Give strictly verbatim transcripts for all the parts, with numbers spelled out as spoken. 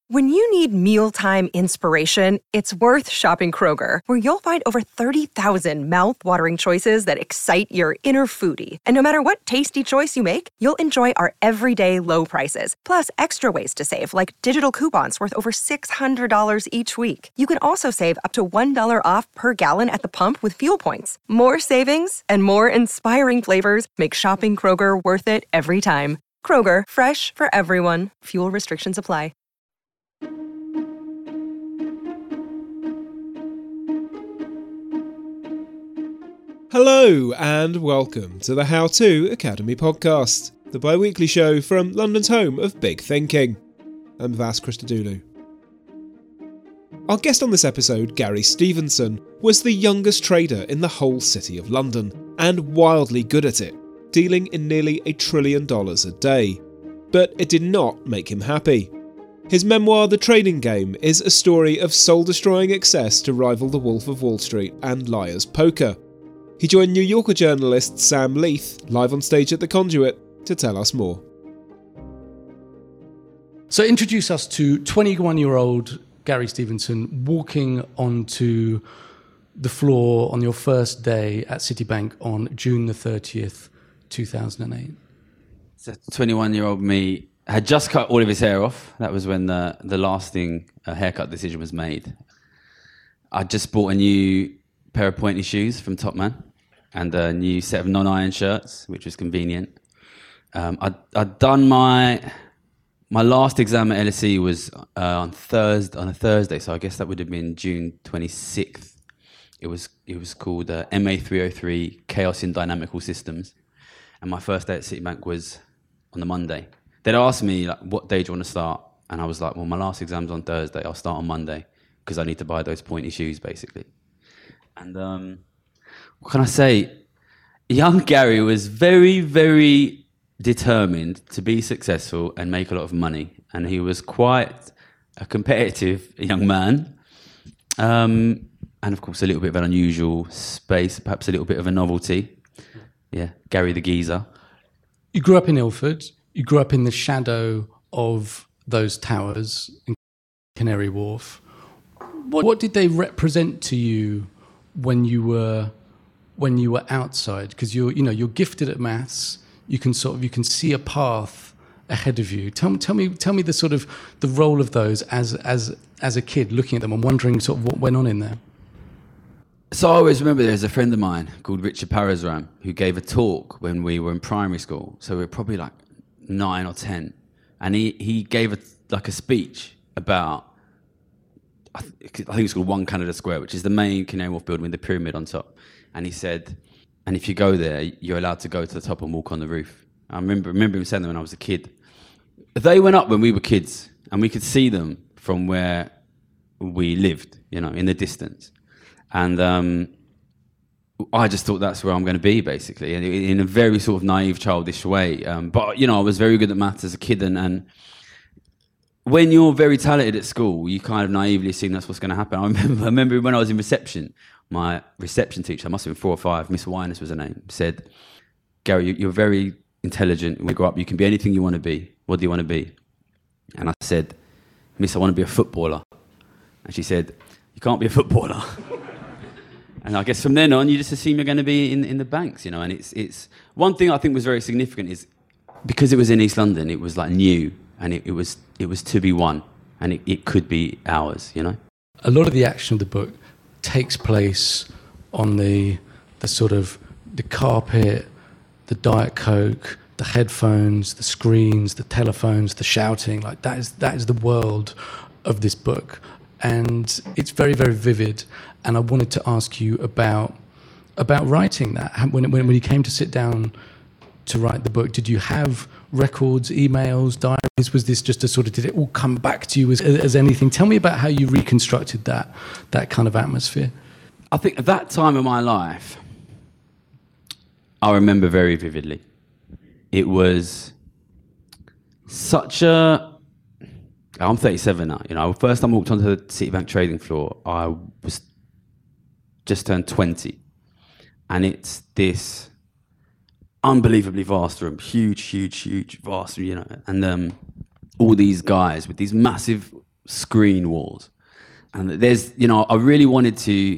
When you need mealtime inspiration, it's worth shopping Kroger, where you'll find over thirty thousand mouth-watering choices that excite your inner foodie. And no matter what tasty choice you make, you'll enjoy our everyday low prices, plus extra ways to save, like digital coupons worth over six hundred dollars each week. You can also save up to one dollar off per gallon at the pump with fuel points. More savings and more inspiring flavors make shopping Kroger worth it every time. Kroger, fresh for everyone. Fuel restrictions apply. Hello and welcome to the How To Academy podcast, the bi-weekly show from London's home of big thinking. I'm Vas Christodoulou. Our guest on this episode, Gary Stevenson, was the youngest trader in the whole city of London, and wildly good at it, dealing in nearly a trillion dollars a day. But it did not make him happy. His memoir, The Trading Game, is a story of soul-destroying excess to rival The Wolf of Wall Street and Liar's Poker. He joined New Yorker journalist Sam Leith live on stage at the Conduit to tell us more. So introduce us to twenty-one-year-old Gary Stevenson walking onto the floor on your first day at Citibank on June the thirtieth, two thousand eight. So twenty-one-year-old me had just cut all of his hair off. That was when the, the lasting uh, haircut decision was made. I just bought a new pair of pointy shoes from Topman and a new set of non-iron shirts, which was convenient. Um, I'd, I'd done my my last exam at L S E was uh, on Thursday on a Thursday, so I guess that would have been June twenty-sixth. It was it was called uh, M A three oh three Chaos in Dynamical Systems, and my first day at Citibank was on the Monday. They'd asked me like, "What day do you want to start?" And I was like, "Well, my last exam's on Thursday. I'll start on Monday because I need to buy those pointy shoes, basically." And um, what can I say? Young Gary was very, very determined to be successful and make a lot of money. And he was quite a competitive young man. Um, and of course, a little bit of an unusual space, perhaps a little bit of a novelty. Yeah, Gary the Geezer. You grew up in Ilford. You grew up in the shadow of those towers in Canary Wharf. What, what did they represent to you when you were when you were outside? Because you're you know you're gifted at maths. You can sort of you can see a path ahead of you. Tell me tell me tell me the sort of the role of those as as as a kid looking at them and wondering sort of what went on in there. So I always remember there's a friend of mine called Richard Parazram who gave a talk when we were in primary school. So we were probably like nine or ten, and he he gave a like a speech about. I think it's called One Canada Square, which is the main Canary Wharf building with the pyramid on top. And he said, and if you go there, you're allowed to go to the top and walk on the roof. I remember remember him saying that when I was a kid. They went up when we were kids, and we could see them from where we lived, you know, in the distance. And um, I just thought that's where I'm going to be, basically, in, in a very sort of naive, childish way. Um, but, you know, I was very good at maths as a kid, and... and when you're very talented at school, you kind of naively assume that's what's going to happen. I remember, I remember when I was in reception, my reception teacher, I must have been four or five, Miss Winus was her name, said, "Gary, you're very intelligent. When you grow up, you can be anything you want to be. What do you want to be?" And I said, "Miss, I want to be a footballer." And she said, "You can't be a footballer." And I guess from then on, you just assume you're going to be in, in the banks, you know. And it's it's one thing I think was very significant is because it was in East London, it was like new. And it, it was it was to be won, and it, it could be ours, you know. A lot of the action of the book takes place on the the sort of the carpet, the Diet Coke, the headphones, the screens, the telephones, the shouting. Like that is that is the world of this book, and it's very very vivid. And I wanted to ask you about about writing that. When when when you came to sit down to write the book, did you have records, emails, diaries? Was this just a sort of, did it all come back to you as, as anything? Tell me about how you reconstructed that that kind of atmosphere. I think at that time of my life, I remember very vividly. It was such a... I'm thirty-seven now. You know, first time I walked onto the Citibank trading floor, I was just turned twenty. And it's this unbelievably vast room, huge, huge, huge, vast, you know, and um, all these guys with these massive screen wars. And there's, you know, I really wanted to.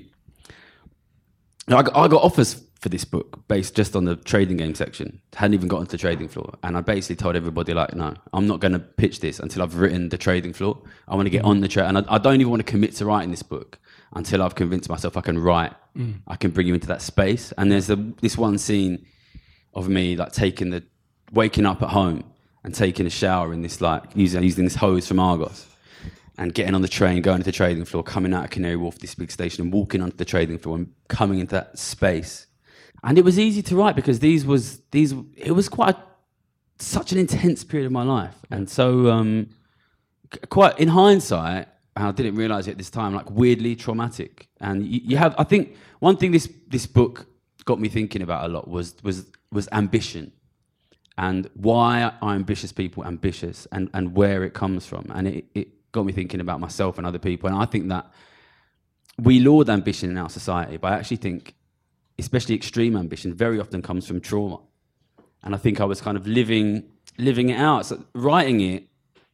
I got, I got offers for this book based just on the trading game section. Hadn't even gotten to the trading floor, and I basically told everybody like, no, I'm not going to pitch this until I've written the trading floor. I want to get on the trade, and I, I don't even want to commit to writing this book until I've convinced myself I can write. Mm. I can bring you into that space. And there's the, this one scene of me like taking the, waking up at home and taking a shower in this like using using this hose from Argos. And getting on the train, going to the trading floor, coming out of Canary Wharf, this big station, and walking onto the trading floor and coming into that space. And it was easy to write because these was these. It was quite a, such an intense period of my life, and so um, quite in hindsight, and I didn't realise it at this time, like weirdly traumatic. And you, you have, I think, one thing this this book got me thinking about a lot was was was ambition, and why are ambitious people ambitious, and and where it comes from, and it. it got me thinking about myself and other people. And I think that we laud ambition in our society, but I actually think, especially extreme ambition, very often comes from trauma. And I think I was kind of living living it out. So writing it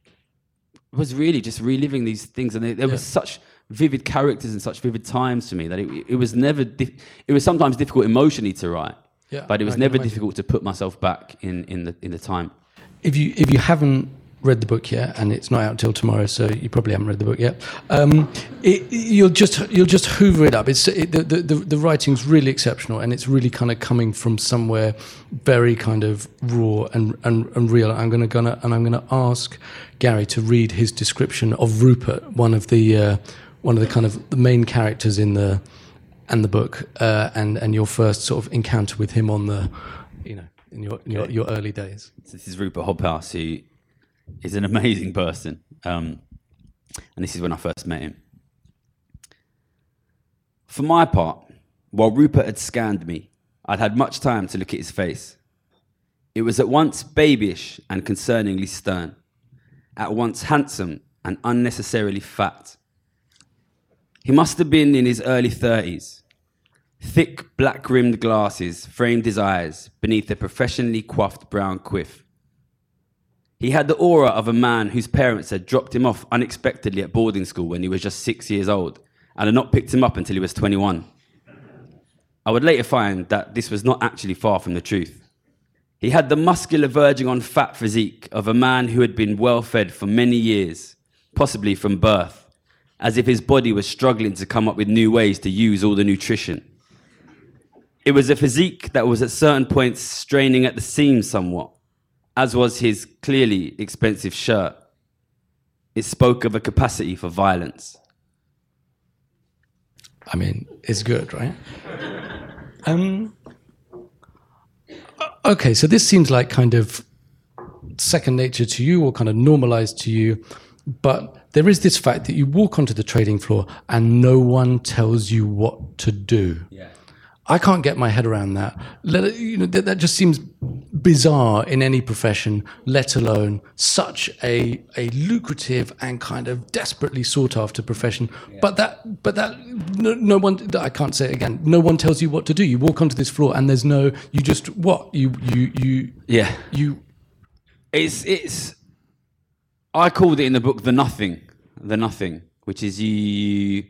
was really just reliving these things. And there, there yeah. was such vivid characters and such vivid times for me that it, it was never, di- it was sometimes difficult emotionally to write, yeah, but it was never difficult to put myself back in, in the in the time. If you if you haven't read the book yet, and it's not out till tomorrow, so you probably haven't read the book yet. Um, it, you'll just you'll just hoover it up. It's it, the, the the writing's really exceptional, and it's really kind of coming from somewhere very kind of raw and and, and real. I'm gonna gonna and I'm gonna ask Gary to read his description of Rupert, one of the uh, one of the kind of the main characters in the and the book, uh, and and your first sort of encounter with him on the, you know, in your in your, your early days. So this is Rupert Hobhouse, who is an amazing person. Um, and this is when I first met him. For my part, while Rupert had scanned me, I'd had much time to look at his face. It was at once babyish and concerningly stern, at once handsome and unnecessarily fat. He must have been in his early thirties. Thick, black-rimmed glasses framed his eyes beneath a professionally coiffed brown quiff. He had the aura of a man whose parents had dropped him off unexpectedly at boarding school when he was just six years old and had not picked him up until he was twenty-one. I would later find that this was not actually far from the truth. He had the muscular verging on fat physique of a man who had been well-fed for many years, possibly from birth, as if his body was struggling to come up with new ways to use all the nutrition. It was a physique that was at certain points straining at the seams somewhat, as was his clearly expensive shirt. It spoke of a capacity for violence. I mean, it's good, right? um. Okay, so this seems like kind of second nature to you or kind of normalized to you, but there is this fact that you walk onto the trading floor and no one tells you what to do. Yeah. I can't get my head around that. Let, you know, that, that just seems bizarre in any profession, let alone such a a lucrative and kind of desperately sought after profession. Yeah. But that, but that, no, no one. I can't say it again. No one tells you what to do. You walk onto this floor and there's no. You just what you you you. Yeah. You. It's it's. I called it in the book the nothing, the nothing, which is you.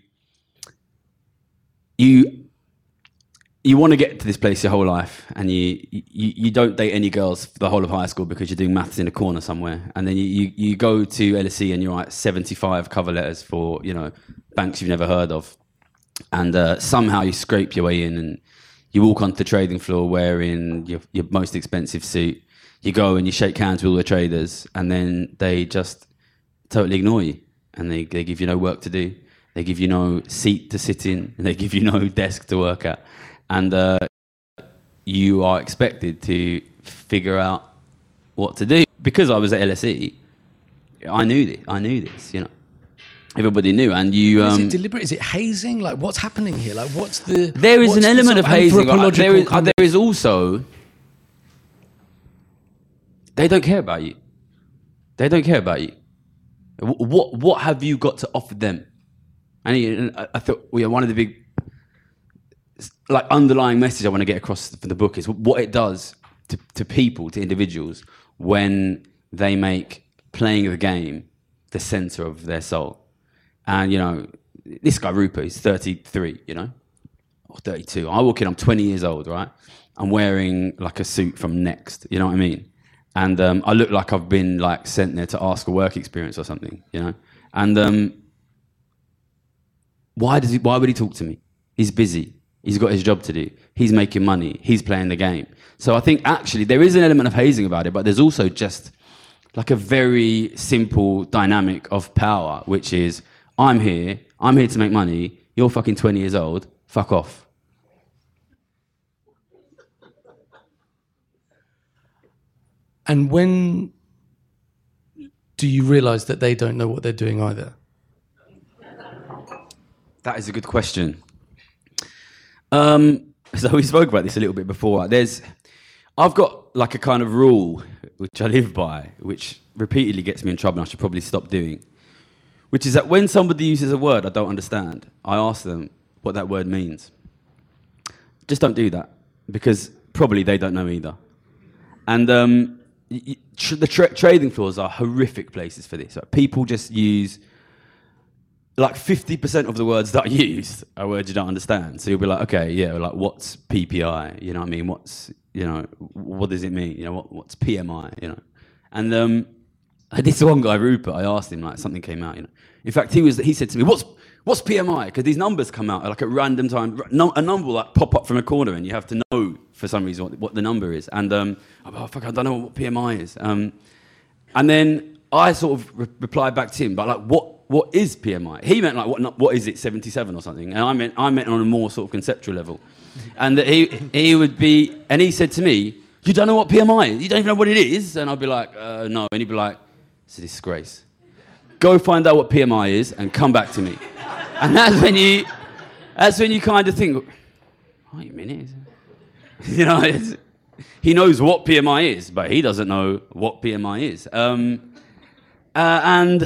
You. You want to get to this place your whole life, and you, you you don't date any girls for the whole of high school because you're doing maths in a corner somewhere, and then you, you, you go to L S E and you write seventy-five cover letters for, you know, banks you've never heard of, and uh, somehow you scrape your way in, and you walk onto the trading floor wearing your your most expensive suit. You go and you shake hands with all the traders, and then they just totally ignore you, and they they give you no work to do, they give you no seat to sit in, and they give you no desk to work at. And uh, you are expected to figure out what to do. Because I was at L S E, I knew this. I knew this. You know, everybody knew. And you. Um, is it deliberate? Is it hazing? Like, what's happening here? Like, what's the? There is an element of, of hazing. Like, there is. Uh, there is also. They don't care about you. They don't care about you. What What have you got to offer them? And I thought, well, yeah, one of the big. Like underlying message I want to get across from the book is what it does to, to people, to individuals, when they make playing the game the center of their soul. And, you know, this guy, Rupert, he's thirty-three, you know, or thirty-two. I walk in, I'm twenty years old, right? I'm wearing like a suit from Next, you know what I mean? And um, I look like I've been like sent there to ask a work experience or something, you know? And um, why does he, why would he talk to me? He's busy. He's got his job to do. He's making money. He's playing the game. So I think actually there is an element of hazing about it, but there's also just like a very simple dynamic of power, which is, I'm here, I'm here to make money, you're fucking twenty years old, fuck off. And when do you realise that they don't know what they're doing either? That is a good question. Um, so we spoke about this a little bit before. There's, I've got like a kind of rule which I live by, which repeatedly gets me in trouble and I should probably stop doing, which is that when somebody uses a word I don't understand, I ask them what that word means. Just don't do that, because probably they don't know either. And um, y- tr- the tra- trading floors are horrific places for this. Like, people just use, like fifty percent of the words that I use are words you don't understand. So you'll be like, okay, yeah, like what's P P I? You know what I mean? What's, you know, what does it mean? You know, what, what's P M I? You know? And um, this one guy, Rupert, I asked him, like, something came out, you know. In fact, he was, he said to me, what's what's P M I? Because these numbers come out like at random time. A number will like pop up from a corner and you have to know for some reason what, what the number is. And um, oh, fuck, I don't know what P M I is. Um, and then I sort of re- replied back to him, but like, what what is P M I? He meant like, what what is it, seventy-seven or something? And I meant I meant on a more sort of conceptual level. And that he he would be, and he said to me, you don't know what P M I is? You don't even know what it is? And I'd be like, uh, no. And he'd be like, it's a disgrace. Go find out what P M I is and come back to me. And that's when you, that's when you kind of think, wait a minute. You know, it's, he knows what P M I is, but he doesn't know what P M I is. Um, uh, and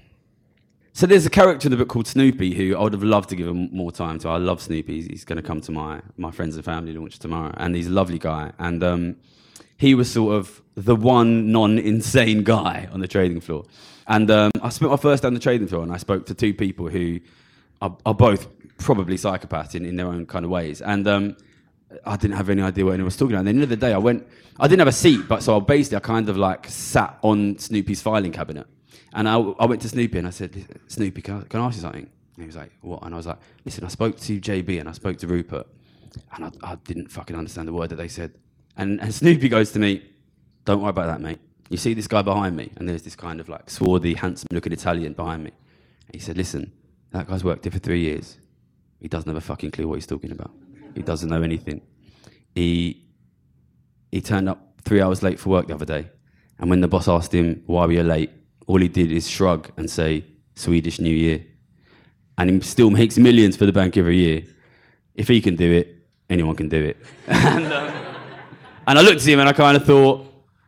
so there's a character in the book called Snoopy who I would have loved to give him more time to. I love Snoopy. He's, he's going to come to my, my friends and family launch tomorrow. And he's a lovely guy. And um, he was sort of the one non-insane guy on the trading floor. And um, I spent my first day on the trading floor and I spoke to two people who are, are both probably psychopaths in, in their own kind of ways. And um, I didn't have any idea what anyone was talking about. And at the end of the day, I went, I didn't have a seat, but so I basically, I kind of like sat on Snoopy's filing cabinet. And I, I went to Snoopy and I said, Snoopy, can I, can I ask you something? And he was like, what? And I was like, listen, I spoke to J B and I spoke to Rupert and I, I didn't fucking understand the word that they said. And, and Snoopy goes to me, don't worry about that, mate. You see this guy behind me? And there's this kind of like swarthy, handsome-looking Italian behind me. And he said, listen, that guy's worked here for three years. He doesn't have a fucking clue what he's talking about. He doesn't know anything. He he turned up three hours late for work the other day. And when the boss asked him, why were you late? All he did is shrug and say, Swedish New Year. And he still makes millions for the bank every year. If he can do it, anyone can do it. and, um, and I looked at him and I kind of thought,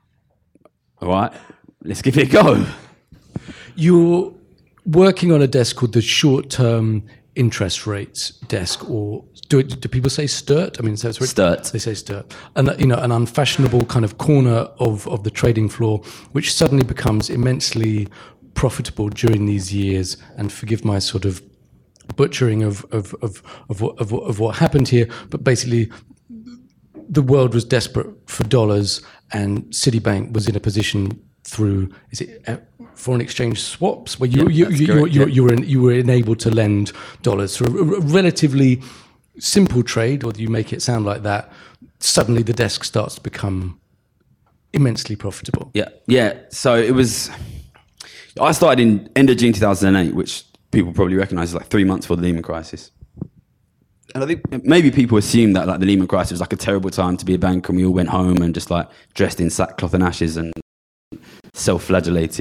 all right, let's give it a go. You're working on a desk called the short-term interest rates desk, or do, it, do people say STIRT? I mean, so it's STIRT. They say STIRT. And, you know, an unfashionable kind of corner of, of the trading floor, which suddenly becomes immensely profitable during these years. And forgive my sort of butchering of of of of what, of, of what happened here, but basically, the world was desperate for dollars, and Citibank was in a position through is it uh, foreign exchange swaps where you yeah, you you, you, you, you were in, you were enabled to lend dollars through a, a relatively simple trade, or do you make it sound like that? Suddenly, the desk starts to become immensely profitable. Yeah, yeah. So it was. I started in end of June two thousand eight, which people probably recognise as like three months before the Lehman crisis. And I think maybe people assume that like the Lehman crisis was like a terrible time to be a banker, and we all went home and just like dressed in sackcloth and ashes and self-flagellated.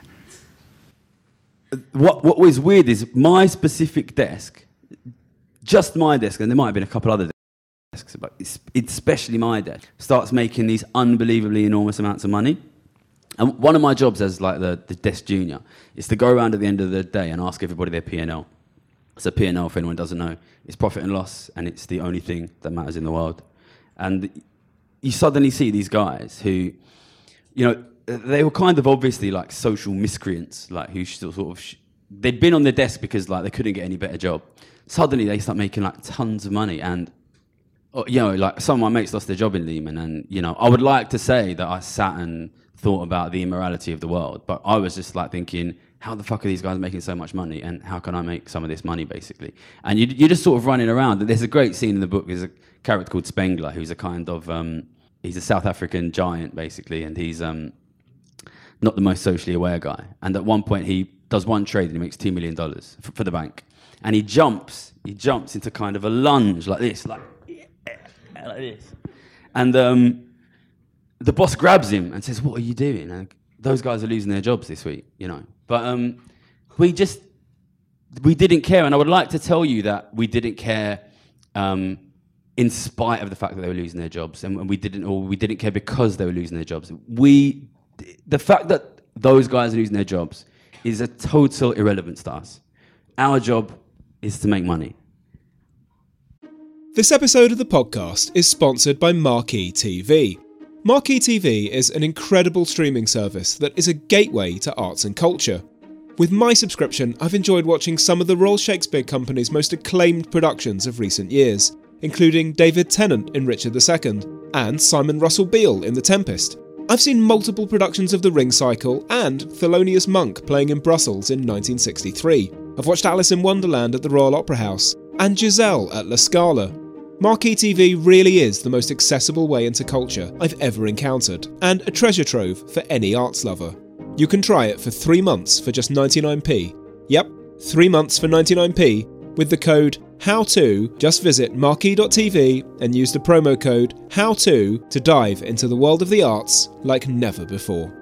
What what was weird is my specific desk, just my desk, and there might have been a couple other desks, but it's, it's especially my desk, starts making these unbelievably enormous amounts of money. And one of my jobs as like the, the desk junior is to go around at the end of the day and ask everybody their P and L. So P and L, if anyone doesn't know, is profit and loss, and it's the only thing that matters in the world. And you suddenly see these guys who, you know, they were kind of obviously like social miscreants, like who sort of sh- they'd been on their desk because like they couldn't get any better job. Suddenly they start making like tons of money, and you know, like some of my mates lost their job in Lehman, and you know, I would like to say that I sat and thought about the immorality of the world, but I was just like thinking, how the fuck are these guys making so much money, and how can I make some of this money, basically? And you, you're just sort of running around. There's a great scene in the book. There's a character called Spengler, who's a kind of um, he's a South African giant, basically, and he's um, not the most socially aware guy. And at one point, he does one trade and he makes two million dollars for, for the bank, and he jumps, he jumps into kind of a lunge like this, like yeah, like this, and um, the boss grabs him and says, "What are you doing?" And those guys are losing their jobs this week, you know. But um, we just, we didn't care. And I would like to tell you that we didn't care um, in spite of the fact that they were losing their jobs. And we didn't, or we didn't care because they were losing their jobs. We, the fact that those guys are losing their jobs is a total irrelevance to us. Our job is to make money. This episode of the podcast is sponsored by Marquee T V. Marquee T V is an incredible streaming service that is a gateway to arts and culture. With my subscription, I've enjoyed watching some of the Royal Shakespeare Company's most acclaimed productions of recent years, including David Tennant in Richard the Second and Simon Russell Beale in The Tempest. I've seen multiple productions of The Ring Cycle and Thelonious Monk playing in Brussels in nineteen sixty-three. I've watched Alice in Wonderland at the Royal Opera House and Giselle at La Scala. Marquee T V really is the most accessible way into culture I've ever encountered, and a treasure trove for any arts lover. You can try it for three months for just ninety-nine p. Yep, three months for ninety-nine p with the code HOWTO. Just visit marquee dot t v and use the promo code HOWTO to dive into the world of the arts like never before.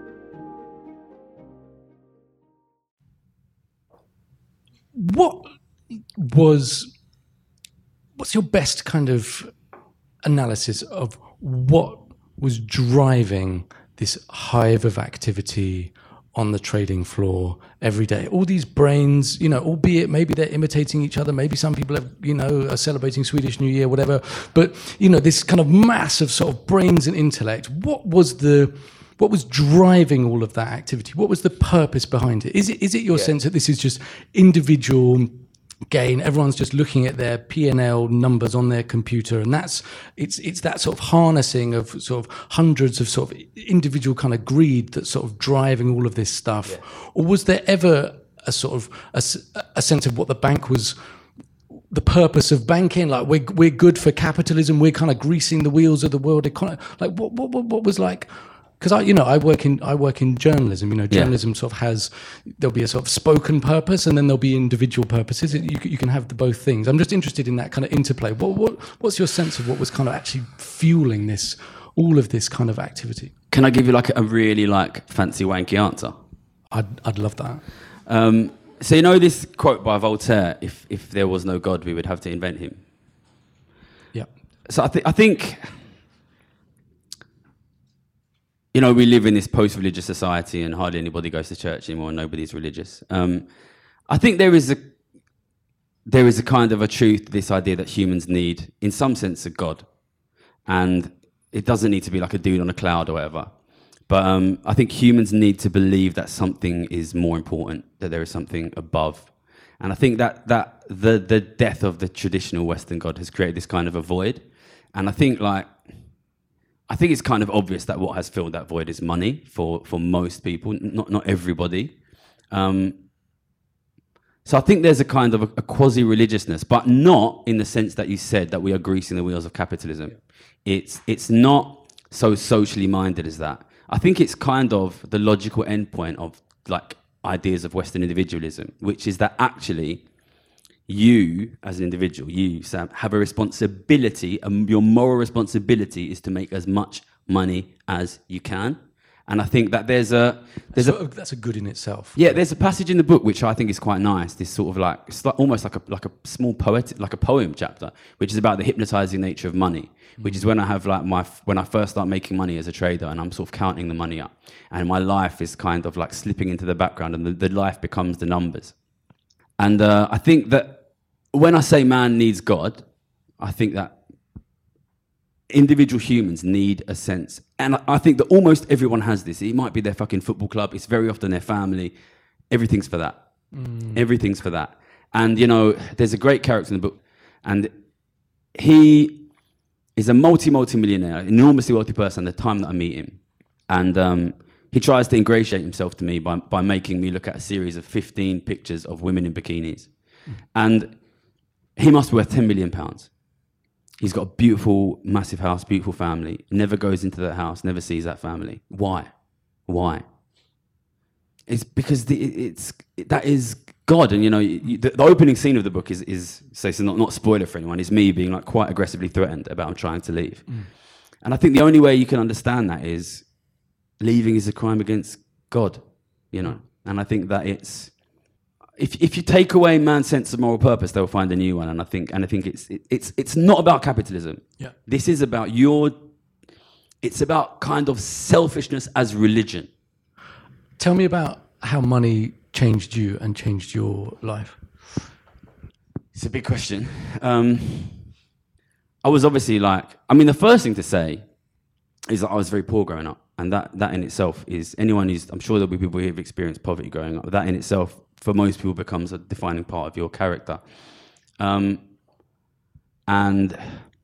What was... What's your best kind of analysis of what was driving this hive of activity on the trading floor every day? All these brains, you know, albeit maybe they're imitating each other, maybe some people have, you know, are celebrating Swedish New Year, whatever, but, you know, this kind of mass of sort of brains and intellect. What was the... What was driving all of that activity? What was the purpose behind it? Is it is it your yeah. sense that this is just individual gain? Everyone's just looking at their P and L numbers on their computer, and that's it's it's that sort of harnessing of sort of hundreds of sort of individual kind of greed that's sort of driving all of this stuff? Yeah. Or was there ever a sort of a, a sense of what the bank was, the purpose of banking? Like we're we're good for capitalism, we're kind of greasing the wheels of the world economy. Like what what what was like? Because I, you know, I work in I work in journalism. You know, journalism yeah. sort of has, there'll be a sort of spoken purpose, and then there'll be individual purposes. You you can have the both things. I'm just interested in that kind of interplay. What what what's your sense of what was kind of actually fueling this, all of this kind of activity? Can I give you like a really like fancy wanky answer? I'd I'd love that. Um, so you know this quote by Voltaire: "If if there was no God, we would have to invent him." Yeah. So I think I think. You know, we live in this post-religious society and hardly anybody goes to church anymore and nobody's religious. Um, I think there is a there is a kind of a truth to this idea that humans need, in some sense, a God. And it doesn't need to be like a dude on a cloud or whatever. But um, I think humans need to believe that something is more important, that there is something above. And I think that, that the, the death of the traditional Western God has created this kind of a void. And I think like... I think it's kind of obvious that what has filled that void is money for, for most people, not not everybody. Um, so I think there's a kind of a, a quasi-religiousness, but not in the sense that you said that we are greasing the wheels of capitalism. Yeah. It's it's not so socially minded as that. I think it's kind of the logical endpoint of like ideas of Western individualism, which is that actually you, as an individual, you, Sam, have a responsibility, and your moral responsibility is to make as much money as you can. And I think that there's a... there's that's, a, a, that's a good in itself. Yeah, there's a passage in the book which I think is quite nice, this sort of like, it's like almost like a like a small poetic, like a poem chapter, which is about the hypnotizing nature of money, mm-hmm. which is when I have like my, when I first start making money as a trader and I'm sort of counting the money up. And my life is kind of like slipping into the background and the, the life becomes the numbers. And uh, I think that when I say man needs God, I think that individual humans need a sense. And I think that almost everyone has this. It might be their fucking football club. It's very often their family. Everything's for that. Mm. Everything's for that. And, you know, there's a great character in the book. And he is a multi, multi-millionaire, enormously wealthy person at the time that I meet him. And um, he tries to ingratiate himself to me by, by making me look at a series of fifteen pictures of women in bikinis. Mm. And he must be worth ten million pounds. He's got a beautiful, massive house, beautiful family. Never goes into that house, never sees that family. Why? Why? It's because the, it's that is God. And, you know, you, the, the opening scene of the book is, is so it's not, not a spoiler for anyone, is me being like quite aggressively threatened about I'm trying to leave. Mm. And I think the only way you can understand that is leaving is a crime against God, you know. And I think that it's, If if you take away man's sense of moral purpose, they'll find a new one. And I think and I think it's it, it's it's not about capitalism. Yeah. This is about your. It's about kind of selfishness as religion. Tell me about how money changed you and changed your life. It's a big question. Um, I was obviously like, I mean, the first thing to say is that I was very poor growing up, and that that in itself is anyone who's. I'm sure there'll be people who have experienced poverty growing up. That in itself, for most people, becomes a defining part of your character. Um, and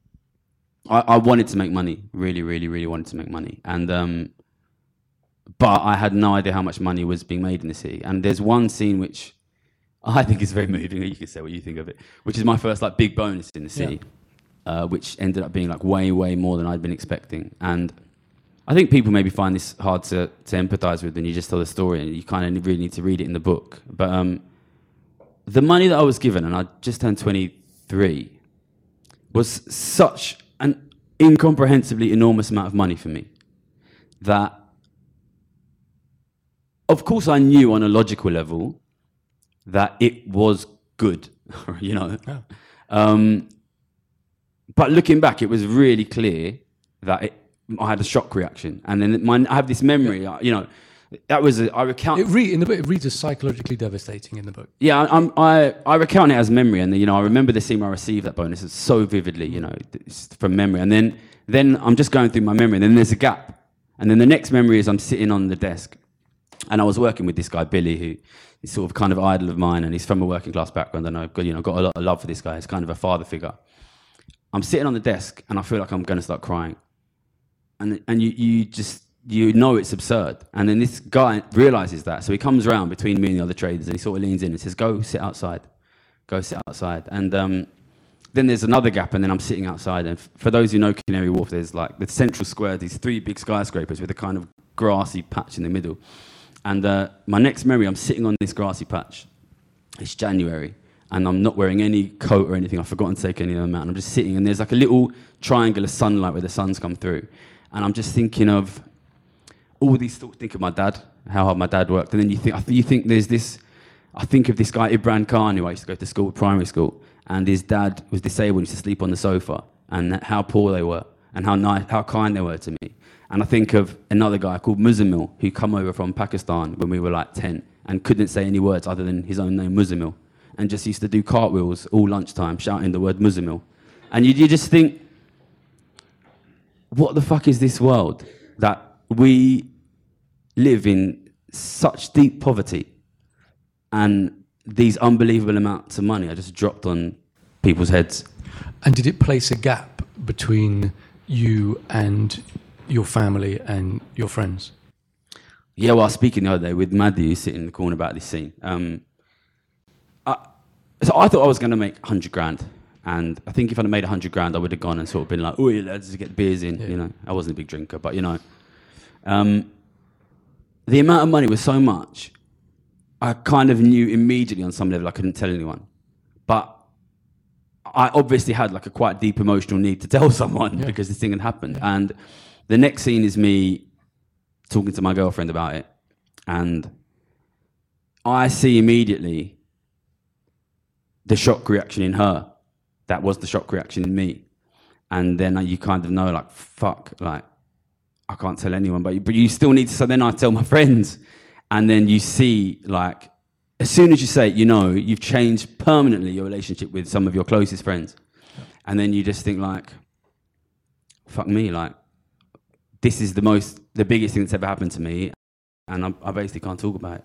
I, I wanted to make money, really, really, really wanted to make money. And um, but I had no idea how much money was being made in the city. And there's one scene which I think is very moving, you can say what you think of it, which is my first like big bonus in the city, yeah. uh, which ended up being like way, way more than I'd been expecting. And I think people maybe find this hard to, to empathise with when you just tell the story, and you kind of really need to read it in the book. But um, the money that I was given, and I just turned twenty-three, was such an incomprehensibly enormous amount of money for me that, of course, I knew on a logical level that it was good, you know. Yeah. Um, but looking back, it was really clear that it, I had a shock reaction, and then my, I have this memory. Yeah. You know, that was a, I recount. It re, in the book, it reads as psychologically devastating in the book. Yeah, I, I'm, I I recount it as memory, and you know, I remember the scene where I received that bonus so vividly. You know, it's from memory, and then then I'm just going through my memory, and then there's a gap, and then the next memory is I'm sitting on the desk, and I was working with this guy Billy, who is sort of kind of idol of mine, and he's from a working class background, and I've got, you know, got a lot of love for this guy. He's kind of a father figure. I'm sitting on the desk, and I feel like I'm going to start crying. And and you, you just, you know it's absurd. And then this guy realises that. So he comes around between me and the other traders, and he sort of leans in and says, go sit outside. Go sit outside. And um, then there's another gap, and then I'm sitting outside. And f- for those who know Canary Wharf, there's like the central square, these three big skyscrapers with a kind of grassy patch in the middle. And uh, my next memory, I'm sitting on this grassy patch. It's January, and I'm not wearing any coat or anything. I've forgotten to take any of them out. And I'm just sitting, and there's like a little triangle of sunlight where the sun's come through. And I'm just thinking of all these thoughts. Think of my dad, how hard my dad worked. And then you think, I th- you think there's this, I think of this guy, Ibran Khan, who I used to go to school, primary school. And his dad was disabled, he used to sleep on the sofa. And how poor they were, and how nice, how kind they were to me. And I think of another guy called Muzammil, who come over from Pakistan when we were like ten, and couldn't say any words other than his own name, Muzammil. And just used to do cartwheels all lunchtime, shouting the word Muzammil. And you, you just think, what the fuck is this world that we live in such deep poverty, and these unbelievable amounts of money are just dropped on people's heads? And did it place a gap between you and your family and your friends? Yeah, well, I was speaking the other day with Maddy, who's sitting in the corner, about this scene. Um, I, so I thought I was going to make one hundred grand. And I think if I'd have made one hundred grand, I would have gone and sort of been like, oh, yeah, let's get the beers in. Yeah. You know, I wasn't a big drinker, but, you know. Um, the amount of money was so much, I kind of knew immediately on some level I couldn't tell anyone. But I obviously had like a quite deep emotional need to tell someone, yeah, because this thing had happened. Yeah. And the next scene is me talking to my girlfriend about it. And I see immediately the shock reaction in her. That was the shock reaction in me. And then you kind of know, like, fuck, like, I can't tell anyone, but you, but you still need to, so then I tell my friends. And then you see, like, as soon as you say it, you know, you've changed permanently your relationship with some of your closest friends. Yeah. And then you just think, like, fuck me, like, this is the most, the biggest thing that's ever happened to me, and I, I basically can't talk about it.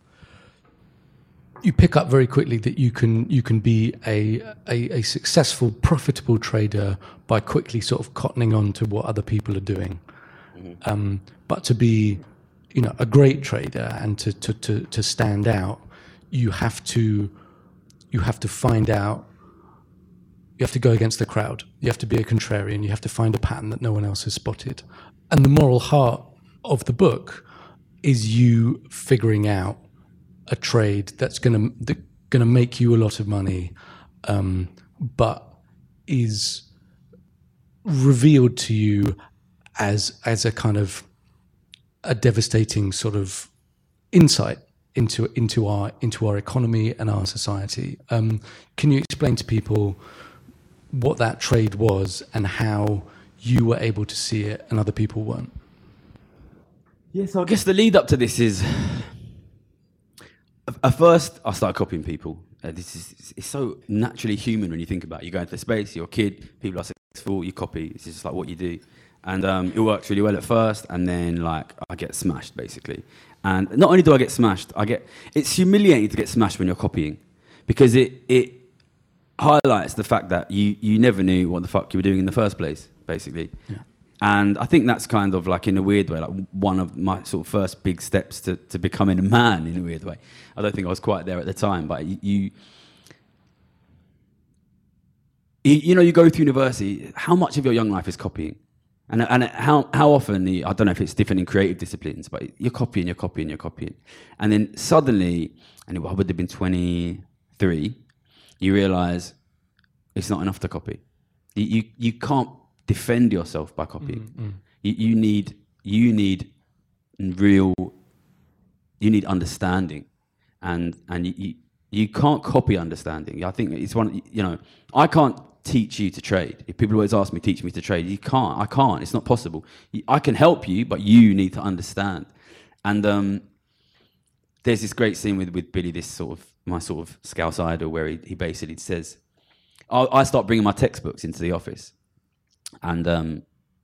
You pick up very quickly that you can you can be a, a a successful, profitable trader by quickly sort of cottoning on to what other people are doing. Mm-hmm. Um, but to be, you know, a great trader and to, to, to, to stand out, you have to you have to find out. You have to go against the crowd. You have to be a contrarian. You have to find a pattern that no one else has spotted. And the moral heart of the book is you figuring out a trade that's going to going to make you a lot of money, um, but is revealed to you as as a kind of a devastating sort of insight into into our into our economy and our society. Um, can you explain to people what that trade was and how you were able to see it and other people weren't? Yeah, so I guess the lead up to this is, at first I started copying people. Uh, this is it's so naturally human when you think about it. You go into the space, you're a kid, people are successful, you copy. It's just like what you do. And um, it works really well at first, and then like I get smashed basically. And not only do I get smashed, I get it's humiliating to get smashed when you're copying, because it it highlights the fact that you you never knew what the fuck you were doing in the first place, basically. Yeah. And I think that's kind of like, in a weird way, like one of my sort of first big steps to, to becoming a man, in a weird way. I don't think I was quite there at the time, but you, you, you know, you go through university, how much of your young life is copying? And, and how, how often, I don't know if it's different in creative disciplines, but you're copying, you're copying, you're copying. And then suddenly, and I would have been twenty-three, you realise it's not enough to copy. You, you, you can't defend yourself by copying. Mm-hmm. You, you need you need real you need understanding, and and you you can't copy understanding. I think it's one. You know, I can't teach you to trade. If people always ask me, teach me to trade, you can't. I can't. It's not possible. I can help you, but you need to understand. And um, there's this great scene with with Billy, this sort of my sort of Scouse idol, where he, he basically says, I, I start bringing my textbooks into the office. And um,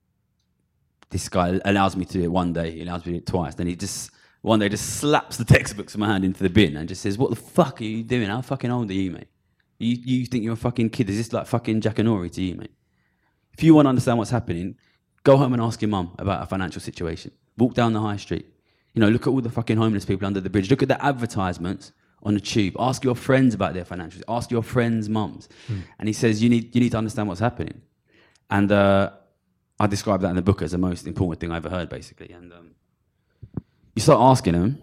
this guy allows me to do it one day, he allows me to do it twice. Then he just, one day, just slaps the textbooks from my hand into the bin and just says, what the fuck are you doing? How fucking old are you, mate? You, you think you're a fucking kid? Is this like fucking Jackanory to you, mate? If you want to understand what's happening, go home and ask your mum about a financial situation. Walk down the high street. You know, look at all the fucking homeless people under the bridge. Look at the advertisements on the tube. Ask your friends about their financials. Ask your friends' mums. Mm. And he says, you need, you need to understand what's happening. And uh, I describe that in the book as the most important thing I ever heard, basically. And um, you start asking them,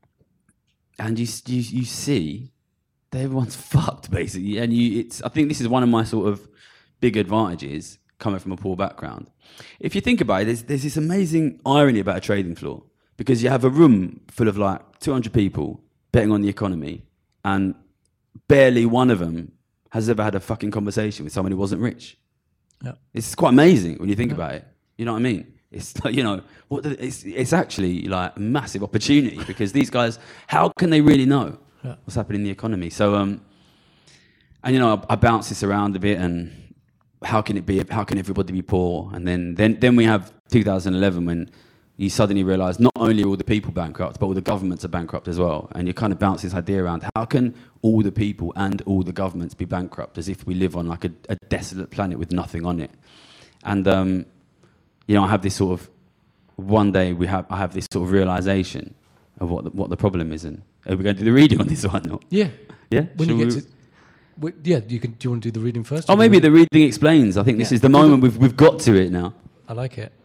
and you, you you see that everyone's fucked, basically. And you, it's I think this is one of my sort of big advantages coming from a poor background. If you think about it, there's, there's this amazing irony about a trading floor, because you have a room full of like two hundred people betting on the economy, and barely one of them has ever had a fucking conversation with someone who wasn't rich. Yeah. It's quite amazing when you think yeah. about it. You know what I mean? It's like, you know, what the, it's it's actually like a massive opportunity, because these guys, how can they really know yeah. what's happening in the economy? So, um, and you know, I, I bounce this around a bit, and how can it be? How can everybody be poor? And then then then we have two thousand eleven, when you suddenly realise not only are all the people bankrupt, but all the governments are bankrupt as well. And you kind of bounce this idea around, how can all the people and all the governments be bankrupt, as if we live on like a, a desolate planet with nothing on it? And, um, you know, I have this sort of, one day we have, I have this sort of realisation of what the, what the problem is. And are we going to do the reading on this one? Or? Yeah. Yeah? When Shall you get we... to... Well, yeah, you can, do you want to do the reading first? Oh, maybe the reading explains. I think this yeah. is the moment we've we've got to it now. I like it.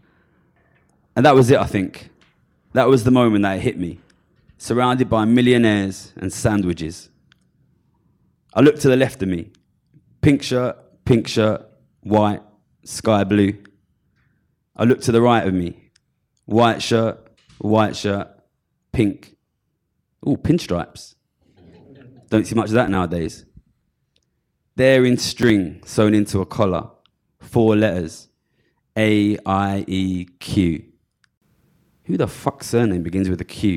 And that was it, I think. That was the moment that it hit me. Surrounded by millionaires and sandwiches. I looked to the left of me. Pink shirt, pink shirt, white, sky blue. I looked to the right of me. White shirt, white shirt, pink. Ooh, pinstripes. Don't see much of that nowadays. There in string, sewn into a collar. Four letters. A I E Q. Who the fuck's surname begins with a Q?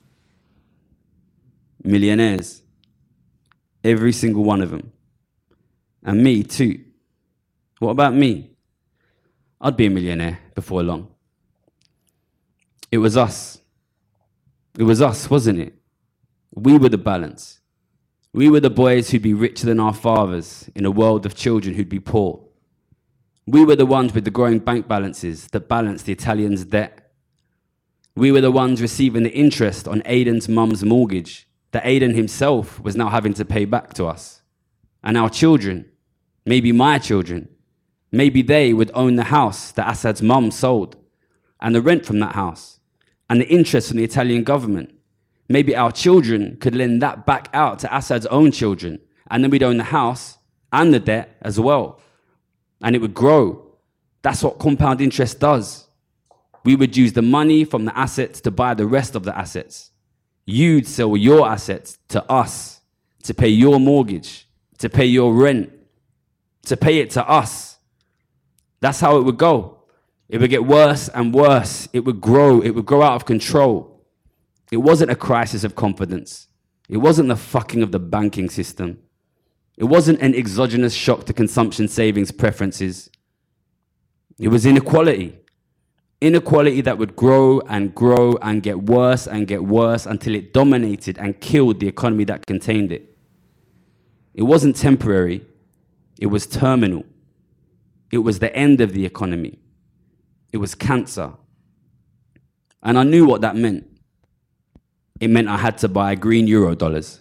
Millionaires. Every single one of them. And me too. What about me? I'd be a millionaire before long. It was us. It was us, wasn't it? We were the balance. We were the boys who'd be richer than our fathers in a world of children who'd be poor. We were the ones with the growing bank balances that balanced the Italians' debt. We were the ones receiving the interest on Aidan's mum's mortgage that Aidan himself was now having to pay back to us. And our children, maybe my children, maybe they would own the house that Assad's mum sold and the rent from that house and the interest from the Italian government. Maybe our children could lend that back out to Assad's own children, and then we'd own the house and the debt as well. And it would grow. That's what compound interest does. We would use the money from the assets to buy the rest of the assets. You'd sell your assets to us to pay your mortgage, to pay your rent, to pay it to us. That's how it would go. It would get worse and worse. It would grow. It would grow out of control. It wasn't a crisis of confidence. It wasn't the fucking of the banking system. It wasn't an exogenous shock to consumption savings preferences. It was inequality. Inequality that would grow and grow and get worse and get worse until it dominated and killed the economy that contained it. It wasn't temporary. It was terminal. It was the end of the economy. It was cancer. And I knew what that meant. It meant I had to buy green euro dollars.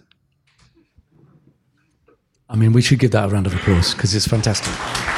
I mean, we should give that a round of applause because it's fantastic.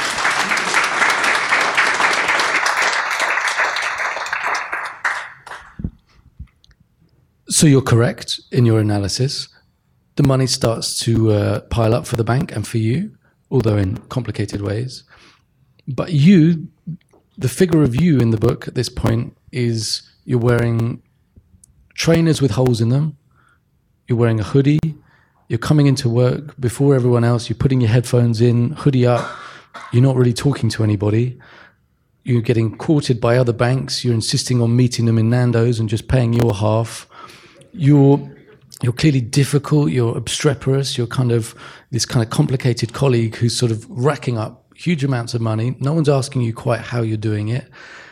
So you're correct in your analysis. The money starts to uh, pile up for the bank and for you, although in complicated ways. But you, the figure of you in the book at this point is you're wearing trainers with holes in them. You're wearing a hoodie. You're coming into work before everyone else. You're putting your headphones in, hoodie up. You're not really talking to anybody. You're getting courted by other banks. You're insisting on meeting them in Nando's and just paying your half. You're you're clearly difficult. You're obstreperous. You're kind of this kind of complicated colleague who's sort of racking up huge amounts of money. No one's asking you quite how you're doing it.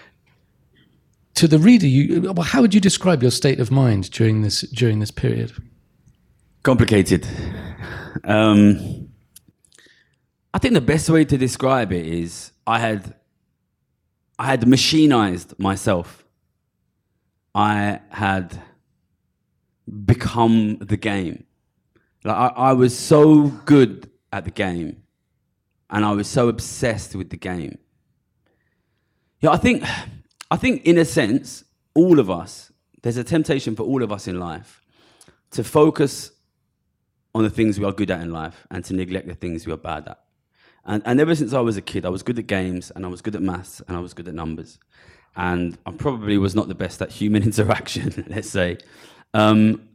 To the reader, you, well, how would you describe your state of mind during this during this period? Complicated. Um, I think the best way to describe it is I had I had machinized myself. I had become the game. Like I, I was so good at the game, and I was so obsessed with the game. Yeah, I think, I think in a sense, all of us, there's a temptation for all of us in life to focus on the things we are good at in life and to neglect the things we are bad at. And, and ever since I was a kid, I was good at games and I was good at maths and I was good at numbers. And I probably was not the best at human interaction, let's say. Um,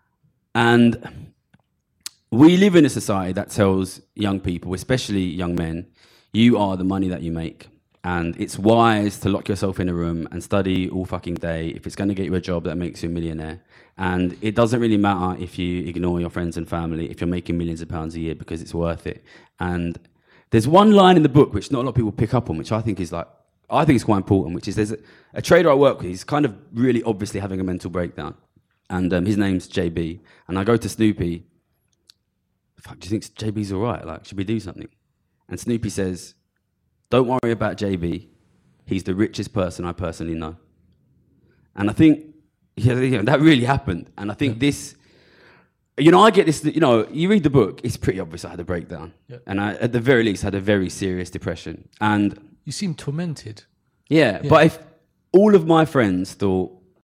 and we live in a society that tells young people, especially young men, you are the money that you make. And it's wise to lock yourself in a room and study all fucking day if it's going to get you a job that makes you a millionaire. And it doesn't really matter if you ignore your friends and family, if you're making millions of pounds a year, because it's worth it. And there's one line in the book which not a lot of people pick up on, which I think is like, I think is quite important, which is there's a, a trader I work with, he's kind of really obviously having a mental breakdown. And um, his name's J B. And I go to Snoopy, fuck, do you think J B's all right? Like, should we do something? And Snoopy says, don't worry about J B. He's the richest person I personally know. And I think yeah, yeah, that really happened. And I think yeah. this, you know, I get this, you know, you read the book, it's pretty obvious I had a breakdown. Yeah. And I, at the very least, had a very serious depression. And you seem tormented. Yeah, yeah, but if all of my friends thought,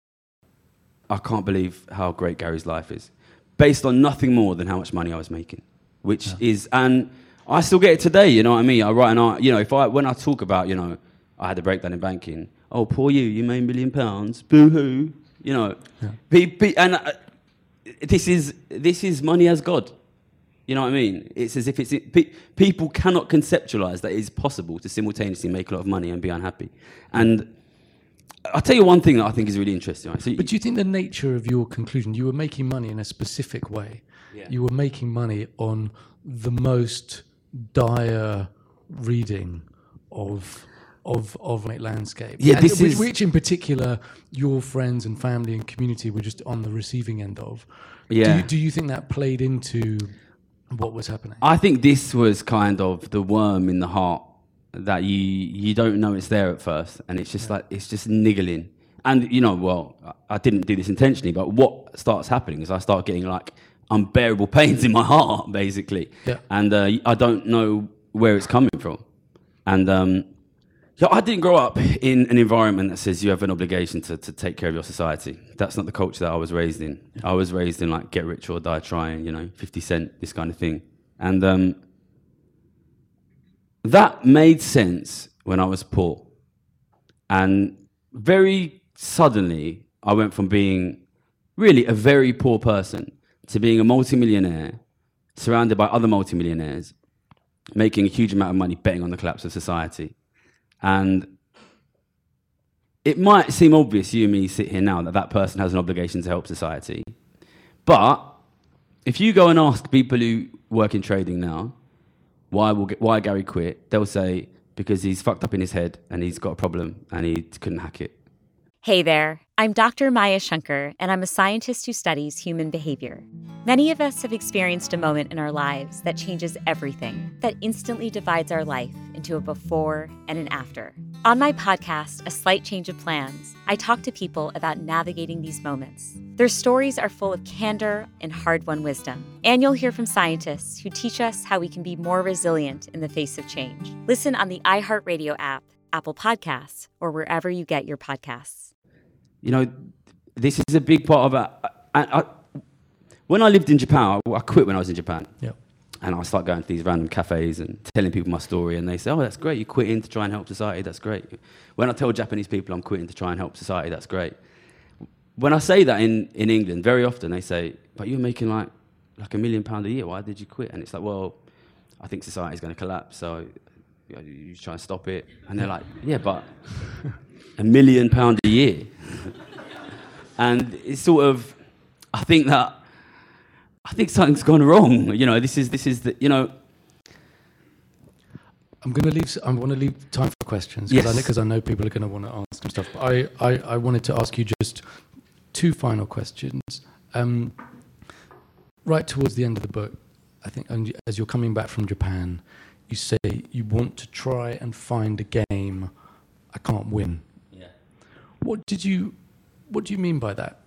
I can't believe how great Gary's life is, based on nothing more than how much money I was making, which yeah. is, and I still get it today, you know what I mean? I write an art, you know, if I, when I talk about, you know, I had a breakdown in banking, oh, poor you, you made a million pounds, boo-hoo, you know. Yeah. Be, be, and uh, this is, this is money as God, you know what I mean? It's as if it's, it, pe- people cannot conceptualize that it is possible to simultaneously make a lot of money and be unhappy. And I'll tell you one thing that I think is really interesting. Right? So but do you think the nature of your conclusion, you were making money in a specific way. Yeah. You were making money on the most dire reading of of of like landscape. Yeah, And this which, is- which in particular your friends and family and community were just on the receiving end of. Do Yeah. you, do you think that played into what was happening? I think this was kind of the worm in the heart that you you don't know it's there at first, and it's just like it's just niggling. And you know, well, I I didn't do this intentionally, but what starts happening is I start getting like unbearable pains in my heart, basically. Yeah. And uh, I don't know where it's coming from. And um, yeah, I didn't grow up in an environment that says you have an obligation to, to take care of your society. That's not the culture that I was raised in. I was raised in like get rich or die trying, you know, fifty cent, this kind of thing. And um, that made sense when I was poor. And very suddenly, I went from being really a very poor person to being a multimillionaire, surrounded by other multimillionaires, making a huge amount of money betting on the collapse of society. And it might seem obvious, you and me sit here now, that that person has an obligation to help society. But if you go and ask people who work in trading now, why will why Gary quit, they'll say, because he's fucked up in his head and he's got a problem and he couldn't hack it. Hey there, I'm Doctor Maya Shankar, and I'm a scientist who studies human behavior. Many of us have experienced a moment in our lives that changes everything, that instantly divides our life into a before and an after. On my podcast, A Slight Change of Plans, I talk to people about navigating these moments. Their stories are full of candor and hard-won wisdom. And you'll hear from scientists who teach us how we can be more resilient in the face of change. Listen on the iHeartRadio app, Apple Podcasts, or wherever you get your podcasts. You know, this is a big part of it. I, I, when I lived in Japan, I, I quit when I was in Japan. Yeah. And I start going to these random cafes and telling people my story, and they say, oh, that's great, you're quitting to try and help society, that's great. When I tell Japanese people I'm quitting to try and help society, that's great. When I say that in, in England, very often they say, but you're making like, like a million pounds a year, why did you quit? And it's like, well, I think society's going to collapse, so you know, you try and stop it. And they're like, yeah, but a million pounds a year. And it's sort of, I think that, I think something's gone wrong. You know, this is, this is the, you know. I'm going to leave. I want to leave time for questions Yes. because I, 'cause I know people are going to want to ask some stuff. But I, I, I wanted to ask you just two final questions. Um, right towards the end of the book, I think, and as you're coming back from Japan, you say you want to try and find a game I can't win. Yeah. What did you? What do you mean by that?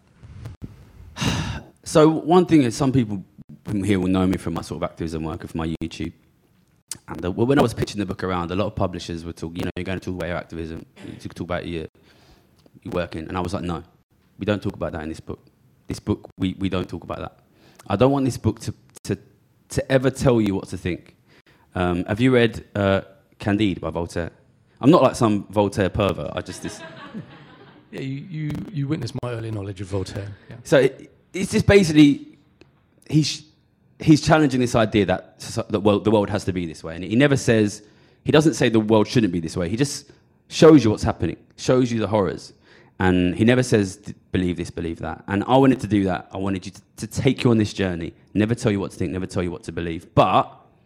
So one thing is, some people from here will know me from my sort of activism work, from my YouTube. And uh, well, when I was pitching the book around, a lot of publishers would talk, you know, you're going to talk about your activism, you talk about your, your working. And I was like, no, we don't talk about that in this book. This book, we, we don't talk about that. I don't want this book to, to, to ever tell you what to think. Um, have you read uh, Candide by Voltaire? I'm not like some Voltaire pervert. I just... This, Yeah, you, you, you witnessed my early knowledge of Voltaire. Yeah. So it, it's just basically, he's, he's challenging this idea that the world, the world has to be this way. And he never says, he doesn't say the world shouldn't be this way. He just shows you what's happening, shows you the horrors. And he never says, believe this, believe that. And I wanted to do that. I wanted you to, to take you on this journey, never tell you what to think, never tell you what to believe. But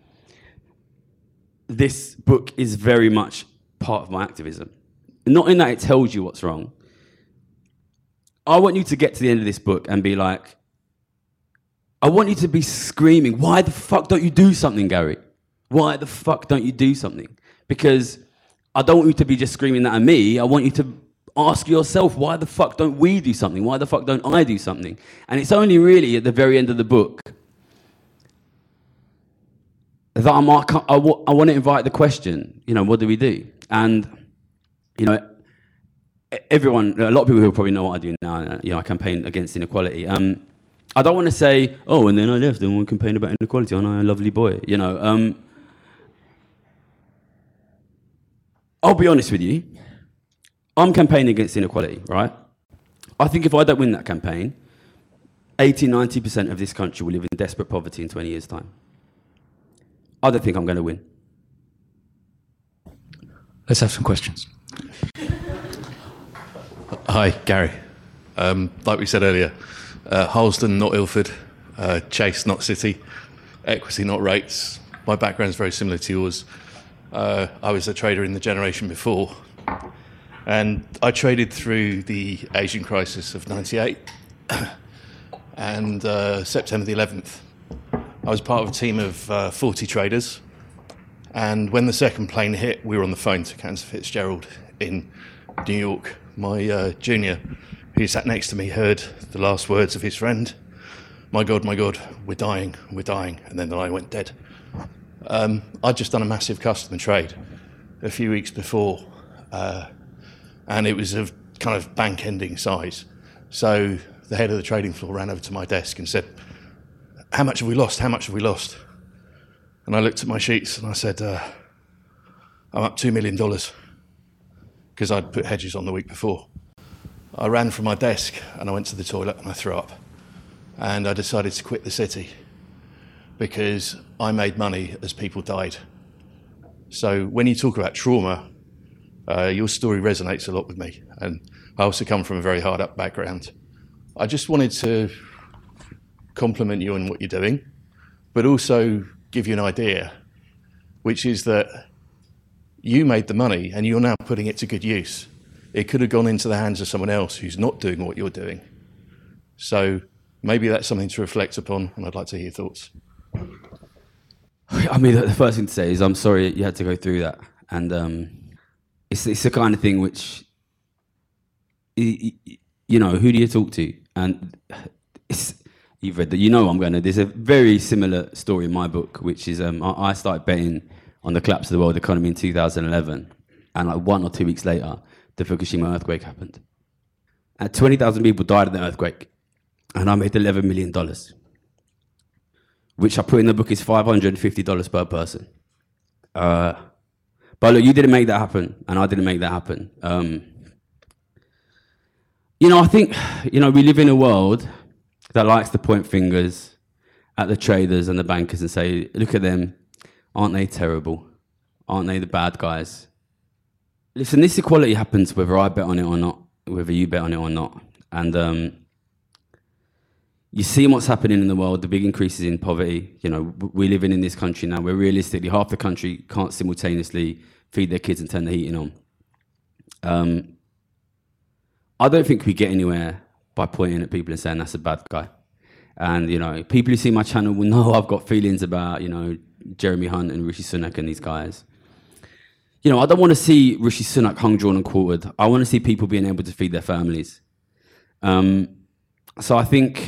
this book is very much part of my activism. Not in that it tells you what's wrong. I want you to get to the end of this book and be like, I want you to be screaming, why the fuck don't you do something, Gary? Why the fuck don't you do something? Because I don't want you to be just screaming that at me. I want you to ask yourself, why the fuck don't we do something? Why the fuck don't I do something? And it's only really at the very end of the book that I'm, I, I, I want to invite the question, you know, what do we do? And, you know, everyone, a lot of people who probably know what I do now, you know, I campaign against inequality. Um, I don't want to say, oh, and then I left and I campaigned about inequality, and I'm a lovely boy, you know. Um, I'll be honest with you. I'm campaigning against inequality, right? I think if I don't win that campaign, eighty, ninety percent of this country will live in desperate poverty in twenty years' time. I don't think I'm going to win. Let's have some questions. Hi, Gary. Um, like we said earlier, uh, Harlesden, not Ilford, uh, Chase, not City, equity, not rates. My background is very similar to yours. Uh, I was a trader in the generation before, and I traded through the Asian crisis of ninety-eight and uh, September the eleventh. I was part of a team of uh, forty traders, and when the second plane hit, we were on the phone to Cantor Fitzgerald in New York. My uh, junior, who sat next to me, heard the last words of his friend, "My God, my God, we're dying, we're dying," and then the line went dead. Um, I'd just done a massive customer trade a few weeks before, uh, and it was of kind of bank-ending size. So the head of the trading floor ran over to my desk and said, "How much have we lost? How much have we lost?" And I looked at my sheets and I said, uh, "I'm up two million dollars," because I'd put hedges on the week before. I ran from my desk and I went to the toilet and I threw up. And I decided to quit the city because I made money as people died. So when you talk about trauma, uh, your story resonates a lot with me. And I also come from a very hard up background. I just wanted to compliment you on what you're doing, but also give you an idea, which is that you made the money and you're now putting it to good use. It could have gone into the hands of someone else who's not doing what you're doing. So maybe that's something to reflect upon, and I'd like to hear your thoughts. I mean, the first thing to say is I'm sorry you had to go through that. And um, it's, it's the kind of thing which, you know, who do you talk to? And it's, you've read that, you know I'm going to, there's a very similar story in my book, which is um, I, I started betting on the collapse of the world economy in two thousand eleven. And like one or two weeks later, the Fukushima earthquake happened. And twenty thousand people died in the earthquake. And I made eleven million dollars, which I put in the book is five hundred fifty dollars per person. Uh, but look, you didn't make that happen, and I didn't make that happen. Um, you know, I think, you know, we live in a world that likes to point fingers at the traders and the bankers and say, look at them, aren't they terrible? Aren't they the bad guys? Listen, this equality happens whether I bet on it or not, whether you bet on it or not. And um, you see what's happening in the world, the big increases in poverty. You know, we're living in this country now where realistically half the country can't simultaneously feed their kids and turn the heating on. Um, I don't think we get anywhere by pointing at people and saying that's a bad guy. And, you know, people who see my channel will know I've got feelings about, you know, Jeremy Hunt and Rishi Sunak and these guys. You know, I don't want to see Rishi Sunak hung, drawn and quartered. I want to see people being able to feed their families. Um, so I think,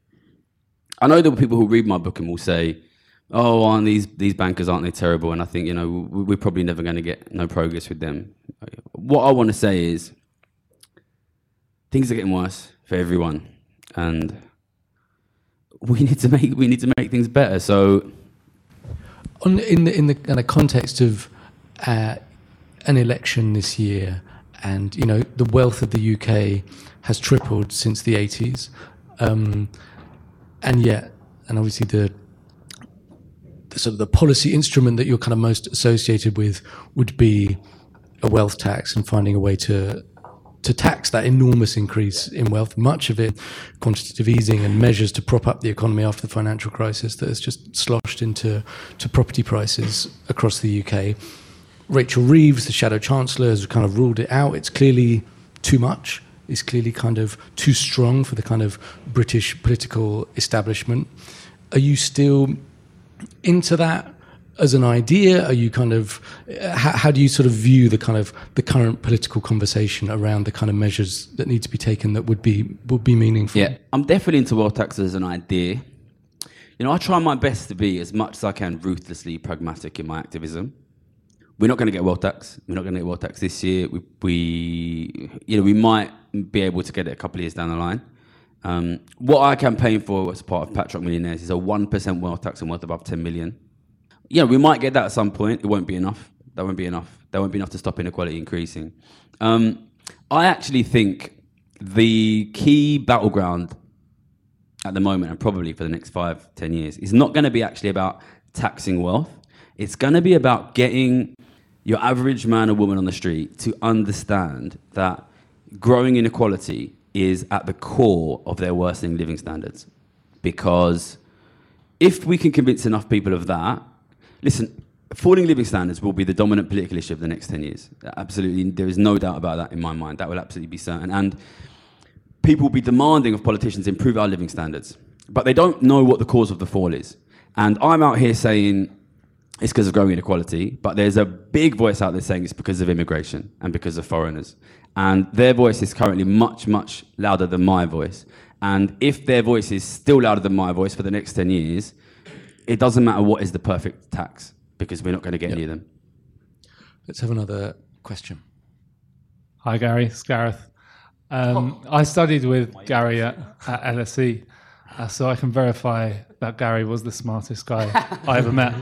I know there are people who read my book and will say, oh, aren't these, these bankers, aren't they terrible? And I think, you know, we're probably never going to get no progress with them. What I want to say is, things are getting worse for everyone. And we need to make, we need to make things better. So, On, in the in the kind of context of uh, an election this year, and you know the wealth of the U K has tripled since the eighties, um, and yet, and obviously the, the sort of the policy instrument that you're kind of most associated with would be a wealth tax and finding a way to to tax that enormous increase in wealth, much of it quantitative easing and measures to prop up the economy after the financial crisis that has just sloshed into to property prices across the U K. Rachel Reeves, the Shadow Chancellor, has kind of ruled it out. It's clearly too much. It's clearly kind of too strong for the kind of British political establishment. Are you still into that as an idea? Are you kind of, how, how do you sort of view the kind of the current political conversation around the kind of measures that need to be taken that would be would be meaningful? Yeah, I'm definitely into wealth tax as an idea. You know, I try my best to be as much as I can ruthlessly pragmatic in my activism. We're not going to get wealth tax. We're not going to get wealth tax this year. We, we, you know, we might be able to get it a couple of years down the line. Um, what I campaign for as part of Patrick Millionaires is a one percent wealth tax and worth above ten million. Yeah, we might get that at some point. It won't be enough. That won't be enough. That won't be enough to stop inequality increasing. Um, I actually think the key battleground at the moment, and probably for the next five, ten years, is not going to be actually about taxing wealth. It's going to be about getting your average man or woman on the street to understand that growing inequality is at the core of their worsening living standards. Because if we can convince enough people of that, listen, falling living standards will be the dominant political issue of the next ten years. Absolutely, there is no doubt about that in my mind. That will absolutely be certain. And people will be demanding of politicians improve our living standards, but they don't know what the cause of the fall is. And I'm out here saying it's because of growing inequality, but there's a big voice out there saying it's because of immigration and because of foreigners. And their voice is currently much, much louder than my voice. And if their voice is still louder than my voice for the next ten years, it doesn't matter what is the perfect tax, because we're not going to get yep. any of them. Let's have another question. Hi, Gary. It's Gareth. Um, I studied with Gary at, at L S E, uh, so I can verify that Gary was the smartest guy I ever met.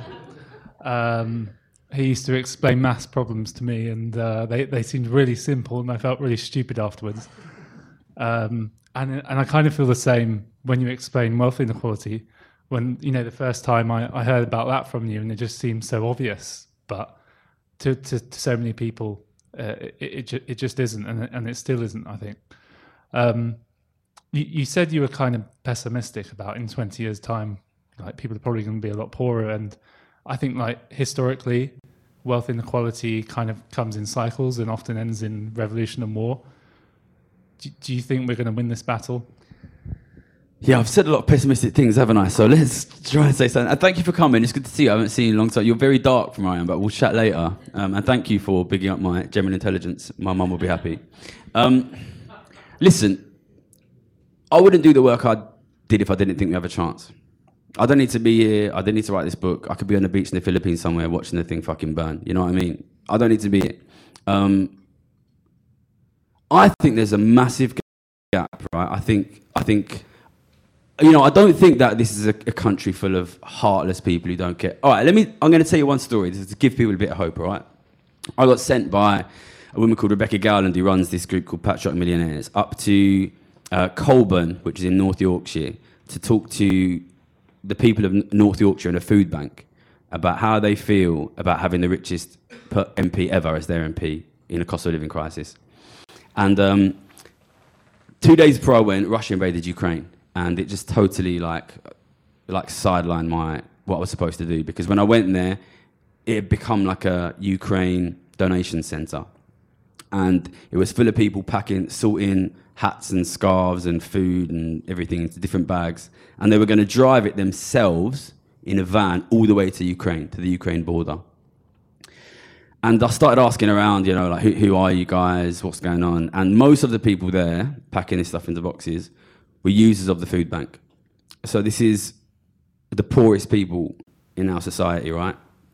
Um, he used to explain maths problems to me, and uh, they, they seemed really simple, and I felt really stupid afterwards. Um, and and I kind of feel the same when you explain wealth inequality. When, you know, the first time I, I heard about that from you, and it just seemed so obvious, but to, to, to so many people, uh, it it, ju- it just isn't, and it, and it still isn't, I think. Um, you, you said you were kind of pessimistic about in twenty years' time, like people are probably going to be a lot poorer, and I think, like, historically, wealth inequality kind of comes in cycles and often ends in revolution and war. Do, do you think we're going to win this battle? Yeah, I've said a lot of pessimistic things, haven't I? So let's try and say something. And thank you for coming. It's good to see you. I haven't seen you in a long time. You're very dark from where I am, but we'll chat later. Um, and thank you for bigging up my general intelligence. My mum will be happy. Um, listen, I wouldn't do the work I did if I didn't think we have a chance. I don't need to be here. I don't need to write this book. I could be on the beach in the Philippines somewhere watching the thing fucking burn. You know what I mean? I don't need to be here. Um, I think there's a massive gap, right? I think... I think You know, I don't think that this is a, a country full of heartless people who don't care. All right, let me, I'm going to tell you one story to give people a bit of hope, all right? I got sent by a woman called Rebecca Gowland, who runs this group called Patriotic Millionaires, up to uh, Colburn, which is in North Yorkshire, to talk to the people of North Yorkshire in a food bank about how they feel about having the richest M P ever as their M P in a cost of living crisis. And um, two days before I went, Russia invaded Ukraine. And it just totally like like sidelined my what I was supposed to do, because when I went there, it had become like a Ukraine donation centre, and it was full of people packing, sorting hats and scarves and food and everything into different bags, and they were going to drive it themselves in a van all the way to Ukraine, to the Ukraine border. And I started asking around, you know, like who, who are you guys? What's going on? And most of the people there packing this stuff into boxes were users of the food bank. So this is the poorest people in our society, right?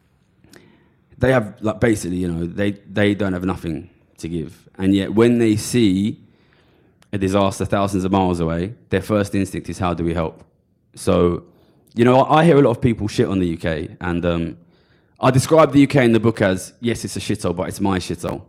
They have, like, basically, you know, they, they don't have nothing to give. And yet when they see a disaster thousands of miles away, their first instinct is, how do we help? So, you know, I hear a lot of people shit on the U K, and um, I describe the U K in the book as, yes, it's a shithole, but it's my shithole.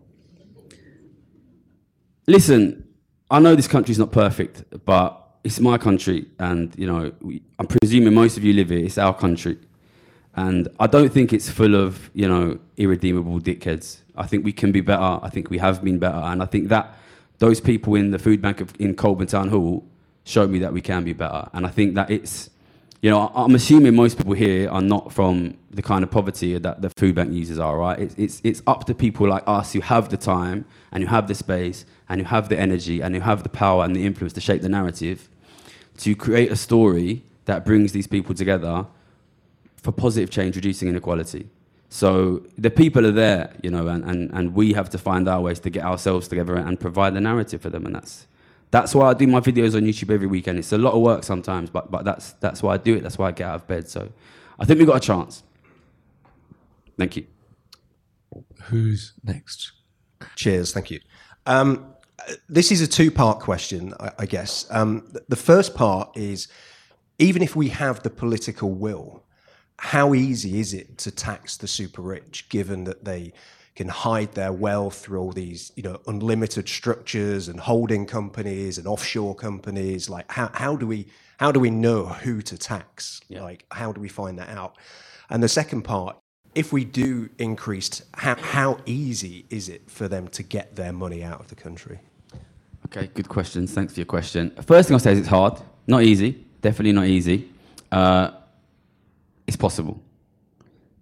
Listen, I know this country's not perfect, but it's my country, and, you know, we, I'm presuming most of you live here. It's our country. And I don't think it's full of, you know, irredeemable dickheads. I think we can be better. I think we have been better. And I think that those people in the food bank of, in Colburn Town Hall showed me that we can be better. And I think that it's, you know, I'm assuming most people here are not from the kind of poverty that the food bank users are, right? It's, it's, it's up to people like us who have the time and who have the space and who have the energy and who have the power and the influence to shape the narrative, to create a story that brings these people together for positive change, reducing inequality. So the people are there, you know, and, and, and we have to find our ways to get ourselves together and provide the narrative for them. And that's that's why I do my videos on YouTube every weekend. It's a lot of work sometimes, but but that's that's why I do it. That's why I get out of bed. So I think we've got a chance. Thank you. Who's next? Cheers, thank you. Um, This is a two-part question, I, I guess. Um, the first part is, even if we have the political will, how easy is it to tax the super rich, given that they can hide their wealth through all these, you know, unlimited structures and holding companies and offshore companies? Like, how, how do we how do we know who to tax? Yeah. Like, how do we find that out? And the second part, if we do increase, how, how easy is it for them to get their money out of the country? Okay, good questions. Thanks for your question. First thing I'll say is it's hard. Not easy. Definitely not easy. Uh, it's possible.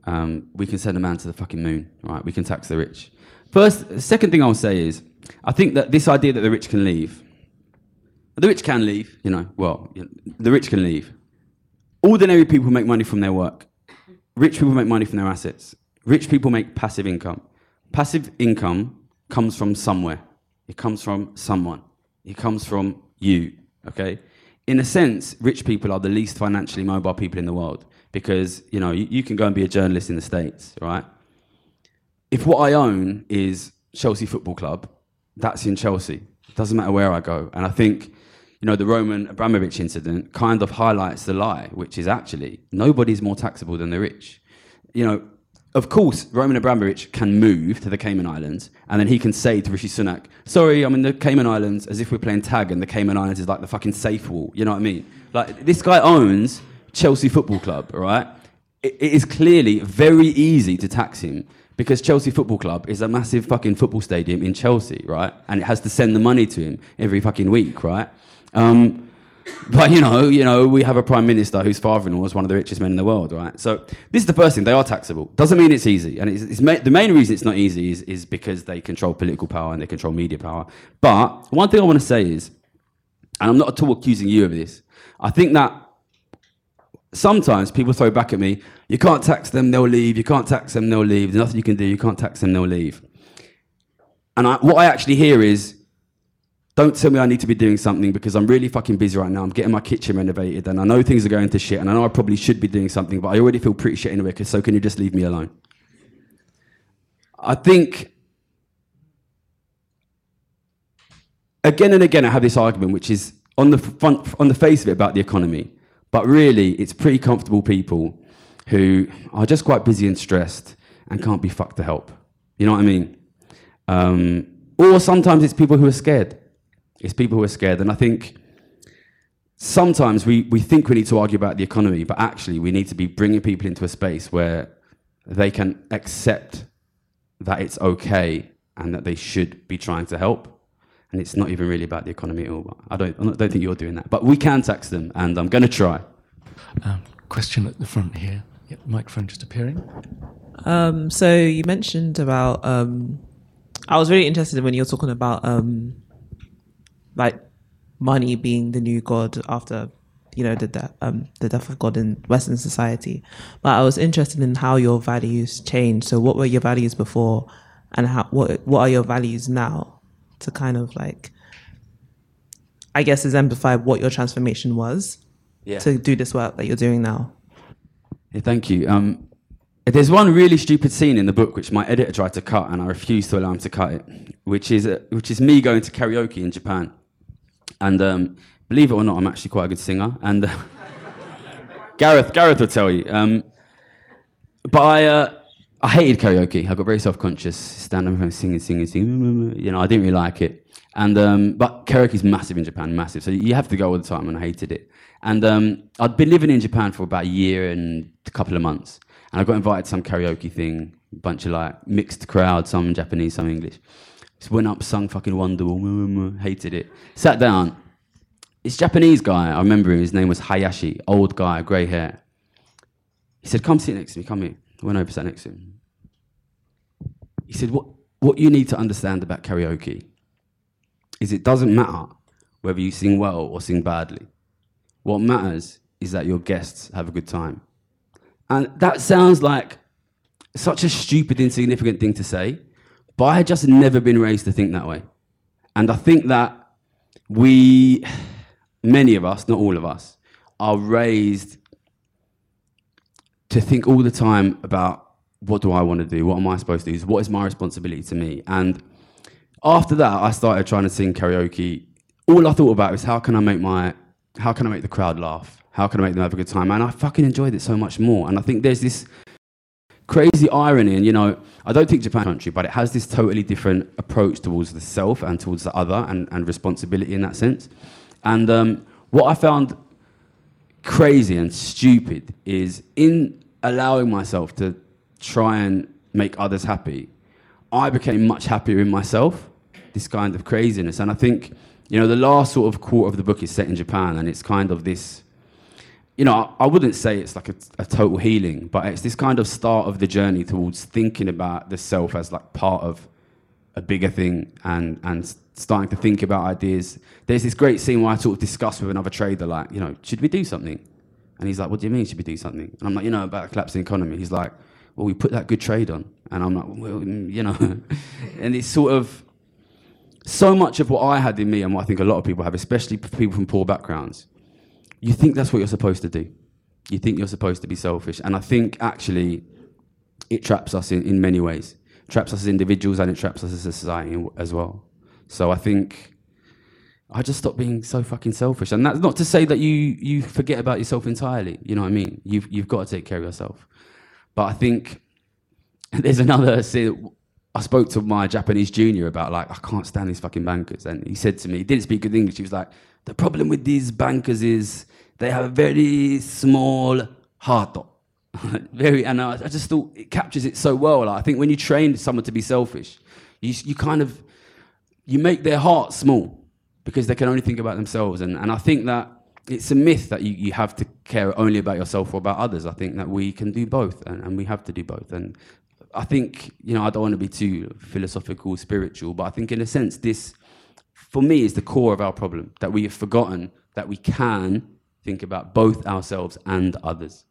Um, we can send a man to the fucking moon, right? We can tax the rich. First, second thing I'll say is, I think that this idea that the rich can leave, the rich can leave, you know, well, the rich can leave. Ordinary people make money from their work. Rich people make money from their assets. Rich people make passive income. Passive income comes from somewhere. It comes from someone. It comes from you, okay? In a sense, rich people are the least financially mobile people in the world because, you know, you, you can go and be a journalist in the States, right? If what I own is Chelsea Football Club, that's in Chelsea. It doesn't matter where I go. And I think, you know, the Roman Abramovich incident kind of highlights the lie, which is actually nobody's more taxable than the rich. You know, of course, Roman Abramovich can move to the Cayman Islands and then he can say to Rishi Sunak, sorry, I'm in the Cayman Islands, as if we're playing tag and the Cayman Islands is like the fucking safe wall. You know what I mean? Like, this guy owns Chelsea Football Club, all right? It, it is clearly very easy to tax him because Chelsea Football Club is a massive fucking football stadium in Chelsea, right? And it has to send the money to him every fucking week, right? Um, but, you know, you know, we have a prime minister whose father-in-law is one of the richest men in the world, right? So this is the first thing. They are taxable. Doesn't mean it's easy. And it's, it's ma- the main reason it's not easy is, is because they control political power and they control media power. But one thing I want to say is, and I'm not at all accusing you of this, I think that sometimes people throw back at me, you can't tax them, they'll leave. You can't tax them, they'll leave. There's nothing you can do. You can't tax them, they'll leave. And I, what I actually hear is, don't tell me I need to be doing something because I'm really fucking busy right now. I'm getting my kitchen renovated and I know things are going to shit and I know I probably should be doing something, but I already feel pretty shit anyway, so can you just leave me alone? I think, again and again, I have this argument, which is on the front, on the face of it about the economy, but really it's pretty comfortable people who are just quite busy and stressed and can't be fucked to help. You know what I mean? Um, or sometimes it's people who are scared. It's people who are scared. And I think sometimes we, we think we need to argue about the economy, but actually we need to be bringing people into a space where they can accept that it's okay and that they should be trying to help. And it's not even really about the economy at all. I don't, I don't think you're doing that. But we can tax them, and I'm going to try. Um, question at the front here. Yep, microphone just appearing. Um, so you mentioned about... Um, I was really interested when you were talking about... Um, like money being the new God after, you know, the de- um, the death of God in Western society. But I was interested in how your values changed. So what were your values before and how what what are your values now to kind of like, I guess, exemplify what your transformation was yeah. to do this work that you're doing now? Yeah, thank you. Um, there's one really stupid scene in the book which my editor tried to cut and I refused to allow him to cut it, which is, uh, which is me going to karaoke in Japan. And um, believe it or not, I'm actually quite a good singer. And uh, Gareth, Gareth will tell you. Um, but I, uh, I hated karaoke. I got very self-conscious, standing up singing, singing, singing. You know, I didn't really like it. And um, but karaoke is massive in Japan, massive. So you have to go all the time, and I hated it. And um, I'd been living in Japan for about a year and a couple of months, and I got invited to some karaoke thing, a bunch of like mixed crowd, some Japanese, some English. Just went up, sung fucking Wonderwall, hated it. Sat down. This Japanese guy, I remember him, his name was Hayashi, old guy, grey hair. He said, come sit next to me, come here. I went over, sat next to him. He said, what, what you need to understand about karaoke is it doesn't matter whether you sing well or sing badly. What matters is that your guests have a good time. And that sounds like such a stupid, insignificant thing to say, but I had just never been raised to think that way. And I think that we, many of us, not all of us, are raised to think all the time about what do I want to do? What am I supposed to do? What is my responsibility to me? And after that, I started trying to sing karaoke. All I thought about was how can I make my, how can I make the crowd laugh? How can I make them have a good time? And I fucking enjoyed it so much more. And I think there's this crazy irony, and you know, I don't think Japan is a country, but it has this totally different approach towards the self and towards the other, and, and responsibility in that sense. And um, what I found crazy and stupid is in allowing myself to try and make others happy, I became much happier in myself, this kind of craziness. And I think, you know, the last sort of quarter of the book is set in Japan, and it's kind of this you know, I, I wouldn't say it's like a, a total healing, but it's this kind of start of the journey towards thinking about the self as like part of a bigger thing and and starting to think about ideas. There's this great scene where I sort of discuss with another trader, like, you know, should we do something? And he's like, what do you mean should we do something? And I'm like, you know, about a collapsing economy. He's like, well, we put that good trade on. And I'm like, well, you know, and it's sort of so much of what I had in me and what I think a lot of people have, especially people from poor backgrounds. You think that's what you're supposed to do. You think you're supposed to be selfish. And I think actually it traps us in, in many ways. It traps us as individuals and it traps us as a society as well. So I think I just stopped being so fucking selfish. And that's not to say that you you forget about yourself entirely. You know what I mean? You've, you've got to take care of yourself. But I think there's another... I spoke to my Japanese junior about, like, I can't stand these fucking bankers. And he said to me, he didn't speak good English. He was like, the problem with these bankers is they have a very small heart. very, and I, I just thought it captures it so well. Like, I think when you train someone to be selfish, you you kind of, you make their heart small because they can only think about themselves. And, and I think that it's a myth that you, you have to care only about yourself or about others. I think that we can do both and, and we have to do both. And I think, you know, I don't want to be too philosophical, spiritual, but I think in a sense this, for me, is the core of our problem, that we have forgotten that we can think about both ourselves and others.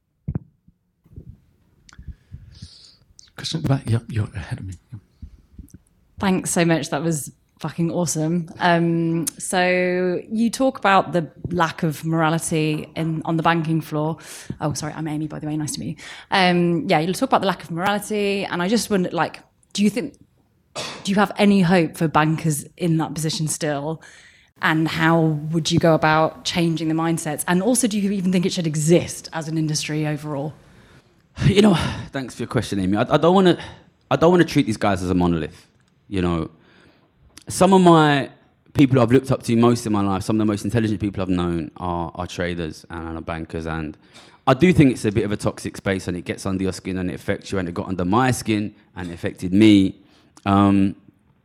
Question at the back? Yeah, you're ahead of me. Yeah. Thanks so much. That was fucking awesome. Um, so you talk about the lack of morality in on the banking floor. Oh, sorry, I'm Amy, by the way. Nice to meet you. Um, yeah, you talk about the lack of morality, and I just wonder, like, do you think, do you have any hope for bankers in that position still? And how would you go about changing the mindsets? And also, do you even think it should exist as an industry overall? You know, thanks for your question, Amy. I, I don't want to. I don't want to treat these guys as a monolith. You know. Some of my people I've looked up to most in my life, some of the most intelligent people I've known are, are traders and are bankers. And I do think it's a bit of a toxic space and it gets under your skin and it affects you, and it got under my skin and it affected me. Um,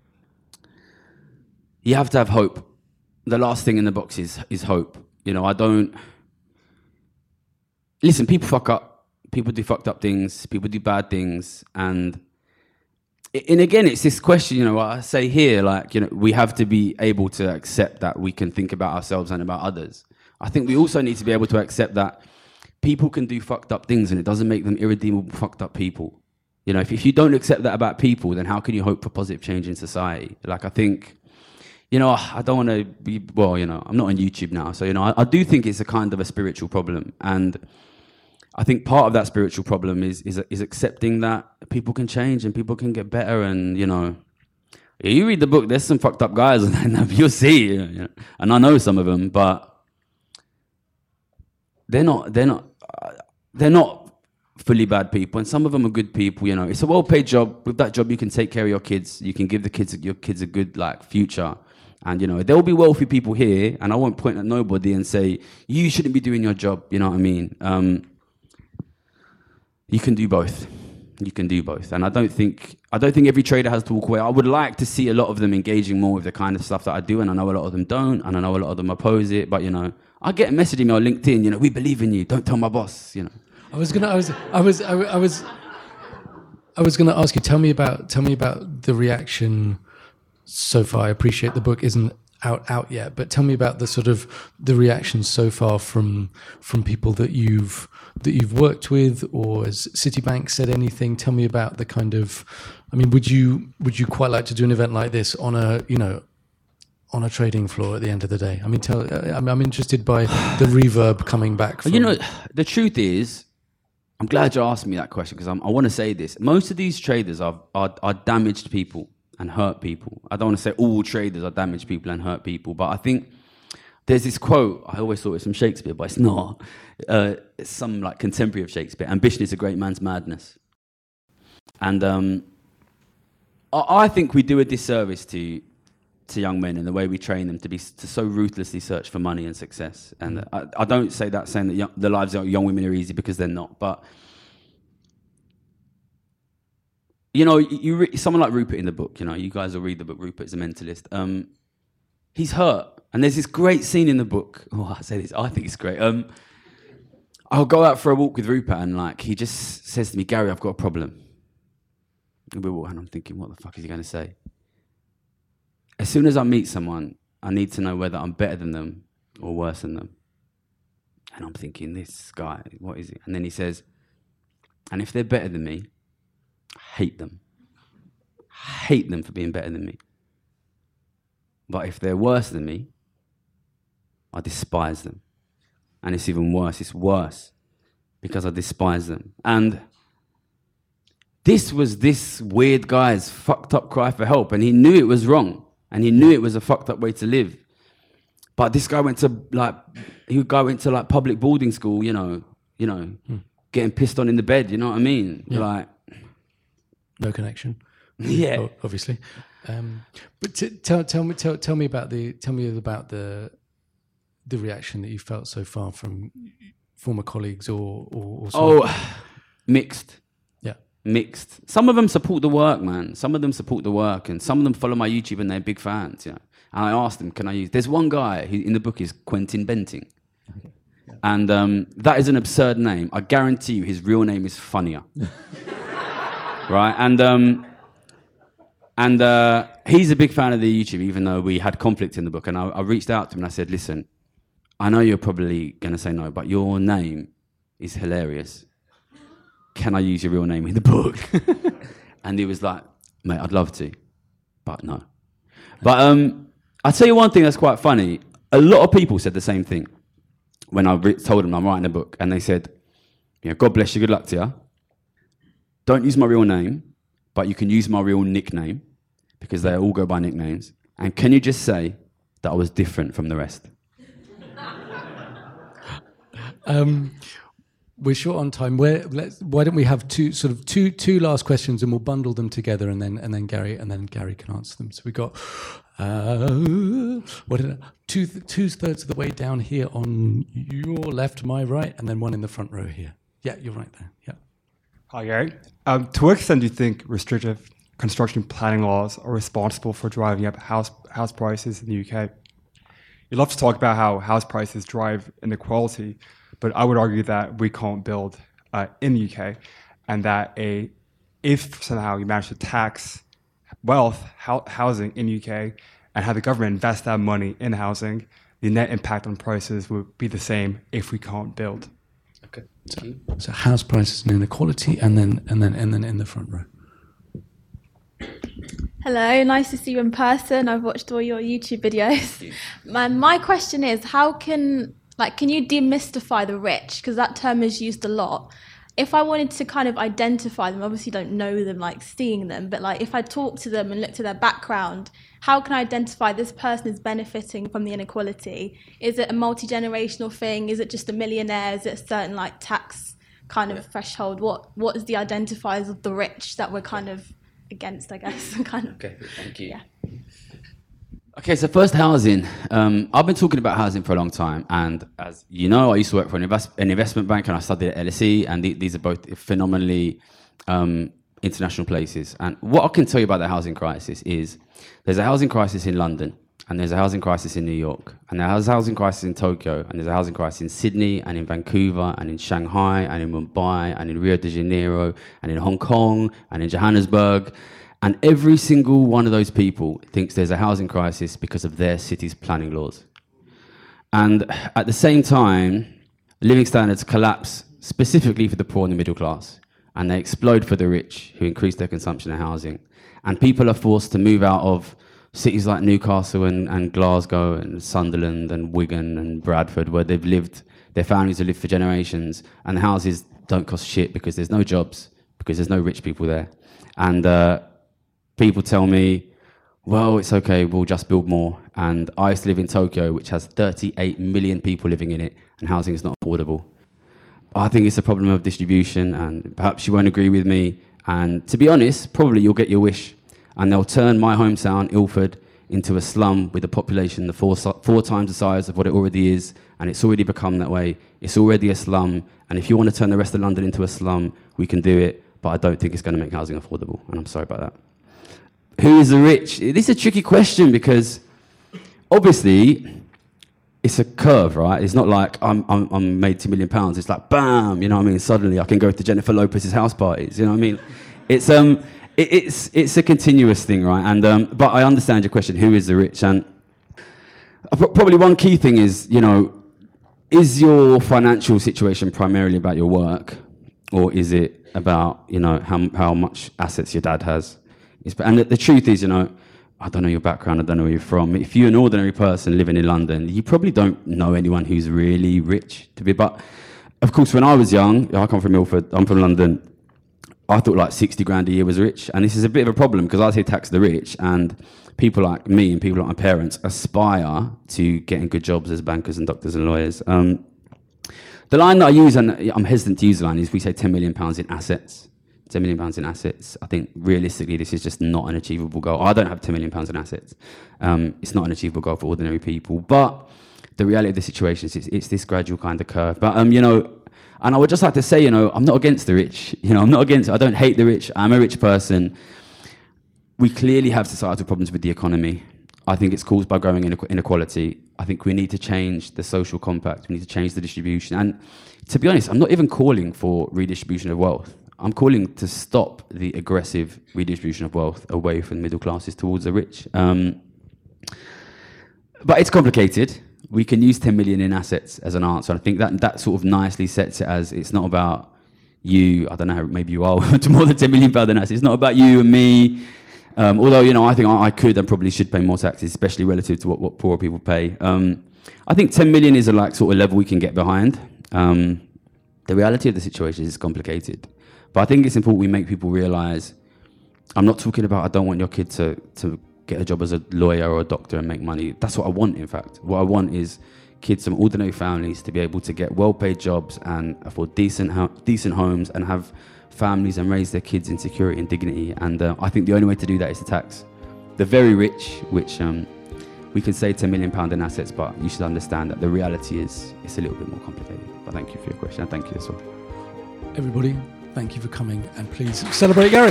you have to have hope. The last thing in the box is, is hope. You know, I don't... Listen, people fuck up. People do fucked up things. People do bad things. And... And again, it's this question, you know, what I say here, like, you know, we have to be able to accept that we can think about ourselves and about others. I think we also need to be able to accept that people can do fucked up things and it doesn't make them irredeemable fucked up people. You know, if, if you don't accept that about people, then how can you hope for positive change in society? Like, I think, you know, I don't want to be, well, you know, I'm not on YouTube now. So, you know, I, I do think it's a kind of a spiritual problem. And I think part of that spiritual problem is, is is accepting that people can change and people can get better. And, you know, you read the book, there's some fucked up guys and you'll see, you know, and I know some of them, but they're not, they're not, uh, they're not fully bad people. And some of them are good people, you know. It's a well-paid job. With that job, you can take care of your kids. You can give the kids, your kids a good, like, future. And, you know, there will be wealthy people here, and I won't point at nobody and say, you shouldn't be doing your job, you know what I mean? Um, You can do both. You can do both. And I don't think I don't think every trader has to walk away. I would like to see a lot of them engaging more with the kind of stuff that I do, and I know a lot of them don't, and I know a lot of them oppose it. But, you know, I get a message in me on LinkedIn, you know, we believe in you. Don't tell my boss, you know. I was gonna I was I was I, I was I was gonna ask you, tell me about tell me about the reaction so far. I appreciate the book isn't out out yet, but tell me about the sort of the reaction so far from from people that you've that you've worked with, or has Citibank said anything? Tell me about the kind of, I mean, would you would you quite like to do an event like this on a, you know, on a trading floor at the end of the day? I mean, tell, I'm, I'm interested by the reverb coming back from... You know, the truth is, I'm glad you asked me that question, because I want to say this. Most of these traders are, are are damaged people and hurt people. I don't want to say all traders are damaged people and hurt people, but I think there's this quote, I always thought it was from Shakespeare, but it's not. Uh, it's some like contemporary of Shakespeare. Ambition is a great man's madness. And um, I, I think we do a disservice to to young men in the way we train them to be to so ruthlessly search for money and success. And I, I don't say that saying that young, the lives of young women are easy, because they're not. But you know, you re- someone like Rupert in the book. You know, you guys will read the book. Rupert's a mentalist. Um, he's hurt, and there's this great scene in the book. Oh, I say this. I think it's great. Um, I'll go out for a walk with Rupert and like he just says to me, Gary, I've got a problem. And we're walking, I'm thinking, what the fuck is he going to say? As soon as I meet someone, I need to know whether I'm better than them or worse than them. And I'm thinking, this guy, what is it? And then he says, and if they're better than me, I hate them. I hate them for being better than me. But if they're worse than me, I despise them. And it's even worse. It's worse because I despise them. And this was this weird guy's fucked up cry for help. And he knew it was wrong. And he knew it was a fucked up way to live. But this guy went to like, he would go into like public boarding school, you know, you know, hmm. getting pissed on in the bed. You know what I mean? Yeah. Like, no connection. Yeah, obviously. Um, but t- tell tell me tell tell me about the tell me about the the reaction that you felt so far from former colleagues or or, or oh, mixed. Yeah, mixed. Some of them support the work, man. Some of them support the work, and some of them follow my YouTube and they're big fans. You know, and I asked them, can I use? There's one guy who in the book is Quentin Benting, okay. yeah. and um, that is an absurd name. I guarantee you, his real name is funnier. Right, and. Um, And uh, he's a big fan of the YouTube, even though we had conflict in the book. And I, I reached out to him and I said, listen, I know you're probably going to say no, but your name is hilarious. Can I use your real name in the book? And he was like, mate, I'd love to, but no. But um, I'll tell you one thing that's quite funny. A lot of people said the same thing when I re- told them I'm writing a book. And they said, you know, God bless you, good luck to you. Don't use my real name, but you can use my real nickname, because they all go by nicknames. And can you just say that I was different from the rest? um, we're short on time. Where, let's, why don't we have two sort of two two last questions, and we'll bundle them together, and then and then Gary and then Gary can answer them. So we got uh, what did I, two two thirds of the way down here on your left, my right, and then one in the front row here. Yeah, you're right there. Yeah. Hi, Gary. Um, to what extent do you think restrictive construction planning laws are responsible for driving up house house prices in the U K? You love to talk about how house prices drive inequality, but I would argue that we can't build uh, in the U K, and that a if somehow you manage to tax wealth, ho- housing in the U K, and have the government invest that money in housing, the net impact on prices would be the same if we can't build. Okay. So, so house prices and inequality, and then and then and then in the front row. Hello, nice to see you in person. I've watched all your YouTube videos. My my question is, how can like can you demystify the rich? Because that term is used a lot. If I wanted to kind of identify them, obviously don't know them, like seeing them, but like if I talk to them and look to their background, how can I identify this person is benefiting from the inequality? Is it a multi-generational thing? Is it just a millionaire? Is it a certain like tax kind of threshold? What what is the identifiers of the rich that we're kind of against, I guess? kind of. Okay, thank you. Yeah. Okay, so first housing. Um, I've been talking about housing for a long time, and as you know, I used to work for an, invest- an investment bank, and I studied at L S E, and th- these are both phenomenally um, international places. And what I can tell you about the housing crisis is there's a housing crisis in London, and there's a housing crisis in New York, and there's a housing crisis in Tokyo, and there's a housing crisis in Sydney, and in Vancouver, and in Shanghai, and in Mumbai, and in Rio de Janeiro, and in Hong Kong, and in Johannesburg. And every single one of those people thinks there's a housing crisis because of their city's planning laws. And at the same time, living standards collapse specifically for the poor and the middle class, and they explode for the rich who increase their consumption of housing. And people are forced to move out of cities like Newcastle and, and Glasgow and Sunderland and Wigan and Bradford, where they've lived, their families have lived for generations, and the houses don't cost shit because there's no jobs, because there's no rich people there. And uh, people tell me, well, it's okay, we'll just build more. And I used to live in Tokyo, which has thirty-eight million people living in it, and housing is not affordable. I think it's a problem of distribution, and perhaps you won't agree with me. And to be honest, probably you'll get your wish. And they'll turn my hometown, Ilford, into a slum with a population the four, four times the size of what it already is. And it's already become that way. It's already a slum. And if you want to turn the rest of London into a slum, we can do it. But I don't think it's going to make housing affordable. And I'm sorry about that. Who is the rich? This is a tricky question because obviously it's a curve, right? It's not like I'm, I'm, I'm made two million pounds. It's like, bam, you know what I mean? Suddenly I can go to Jennifer Lopez's house parties, you know what I mean? It's, um, it, it's, it's a continuous thing, right? And, um, but I understand your question, who is the rich? And probably one key thing is, you know, is your financial situation primarily about your work, or is it about, you know, how, how much assets your dad has? It's, and the, the truth is, you know, I don't know your background, I don't know where you're from. If you're an ordinary person living in London, you probably don't know anyone who's really rich to be. But of course, when I was young, I come from Ilford, I'm from London, I thought like sixty grand a year was rich. And this is a bit of a problem because I say tax the rich, and people like me and people like my parents aspire to getting good jobs as bankers and doctors and lawyers. Um, the line that I use, and I'm hesitant to use the line, is we say ten million pounds in assets. ten million pounds in assets. I think realistically, this is just not an achievable goal. I don't have ten million pounds in assets. Um, it's not an achievable goal for ordinary people. But the reality of the situation is it's, it's this gradual kind of curve. But, um, you know, and I would just like to say, you know, I'm not against the rich. You know, I'm not against, I don't hate the rich. I'm a rich person. We clearly have societal problems with the economy. I think it's caused by growing inequality. I think we need to change the social compact. We need to change the distribution. And to be honest, I'm not even calling for redistribution of wealth. I'm calling to stop the aggressive redistribution of wealth away from the middle classes towards the rich. Um, but it's complicated. We can use ten million in assets as an answer. I think that that sort of nicely sets it as it's not about you. I don't know, maybe you are to more than ten million pounds in assets. It's not about you and me. Um, although, you know, I think I, I could and probably should pay more taxes, especially relative to what, what poorer people pay. Um, I think ten million is a like sort of level we can get behind. Um, the reality of the situation is complicated. But I think it's important we make people realise, I'm not talking about I don't want your kid to, to get a job as a lawyer or a doctor and make money. That's what I want, in fact. What I want is kids from ordinary families to be able to get well-paid jobs and afford decent ho- decent homes and have families and raise their kids in security and dignity. And uh, I think the only way to do that is to tax the very rich, which um, we can say ten million pounds in assets, but you should understand that the reality is it's a little bit more complicated. But thank you for your question, and thank you as well. Everybody, thank you for coming, and please celebrate Gary.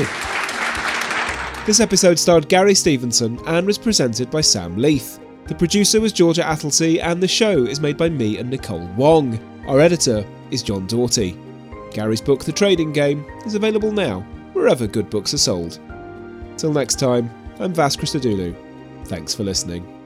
This episode starred Gary Stevenson and was presented by Sam Leith. The producer was Georgia Attlesey, and the show is made by me and Nicole Wong. Our editor is John Doughty. Gary's book, The Trading Game, is available now, wherever good books are sold. Till next time, I'm Vas Christodoulou. Thanks for listening.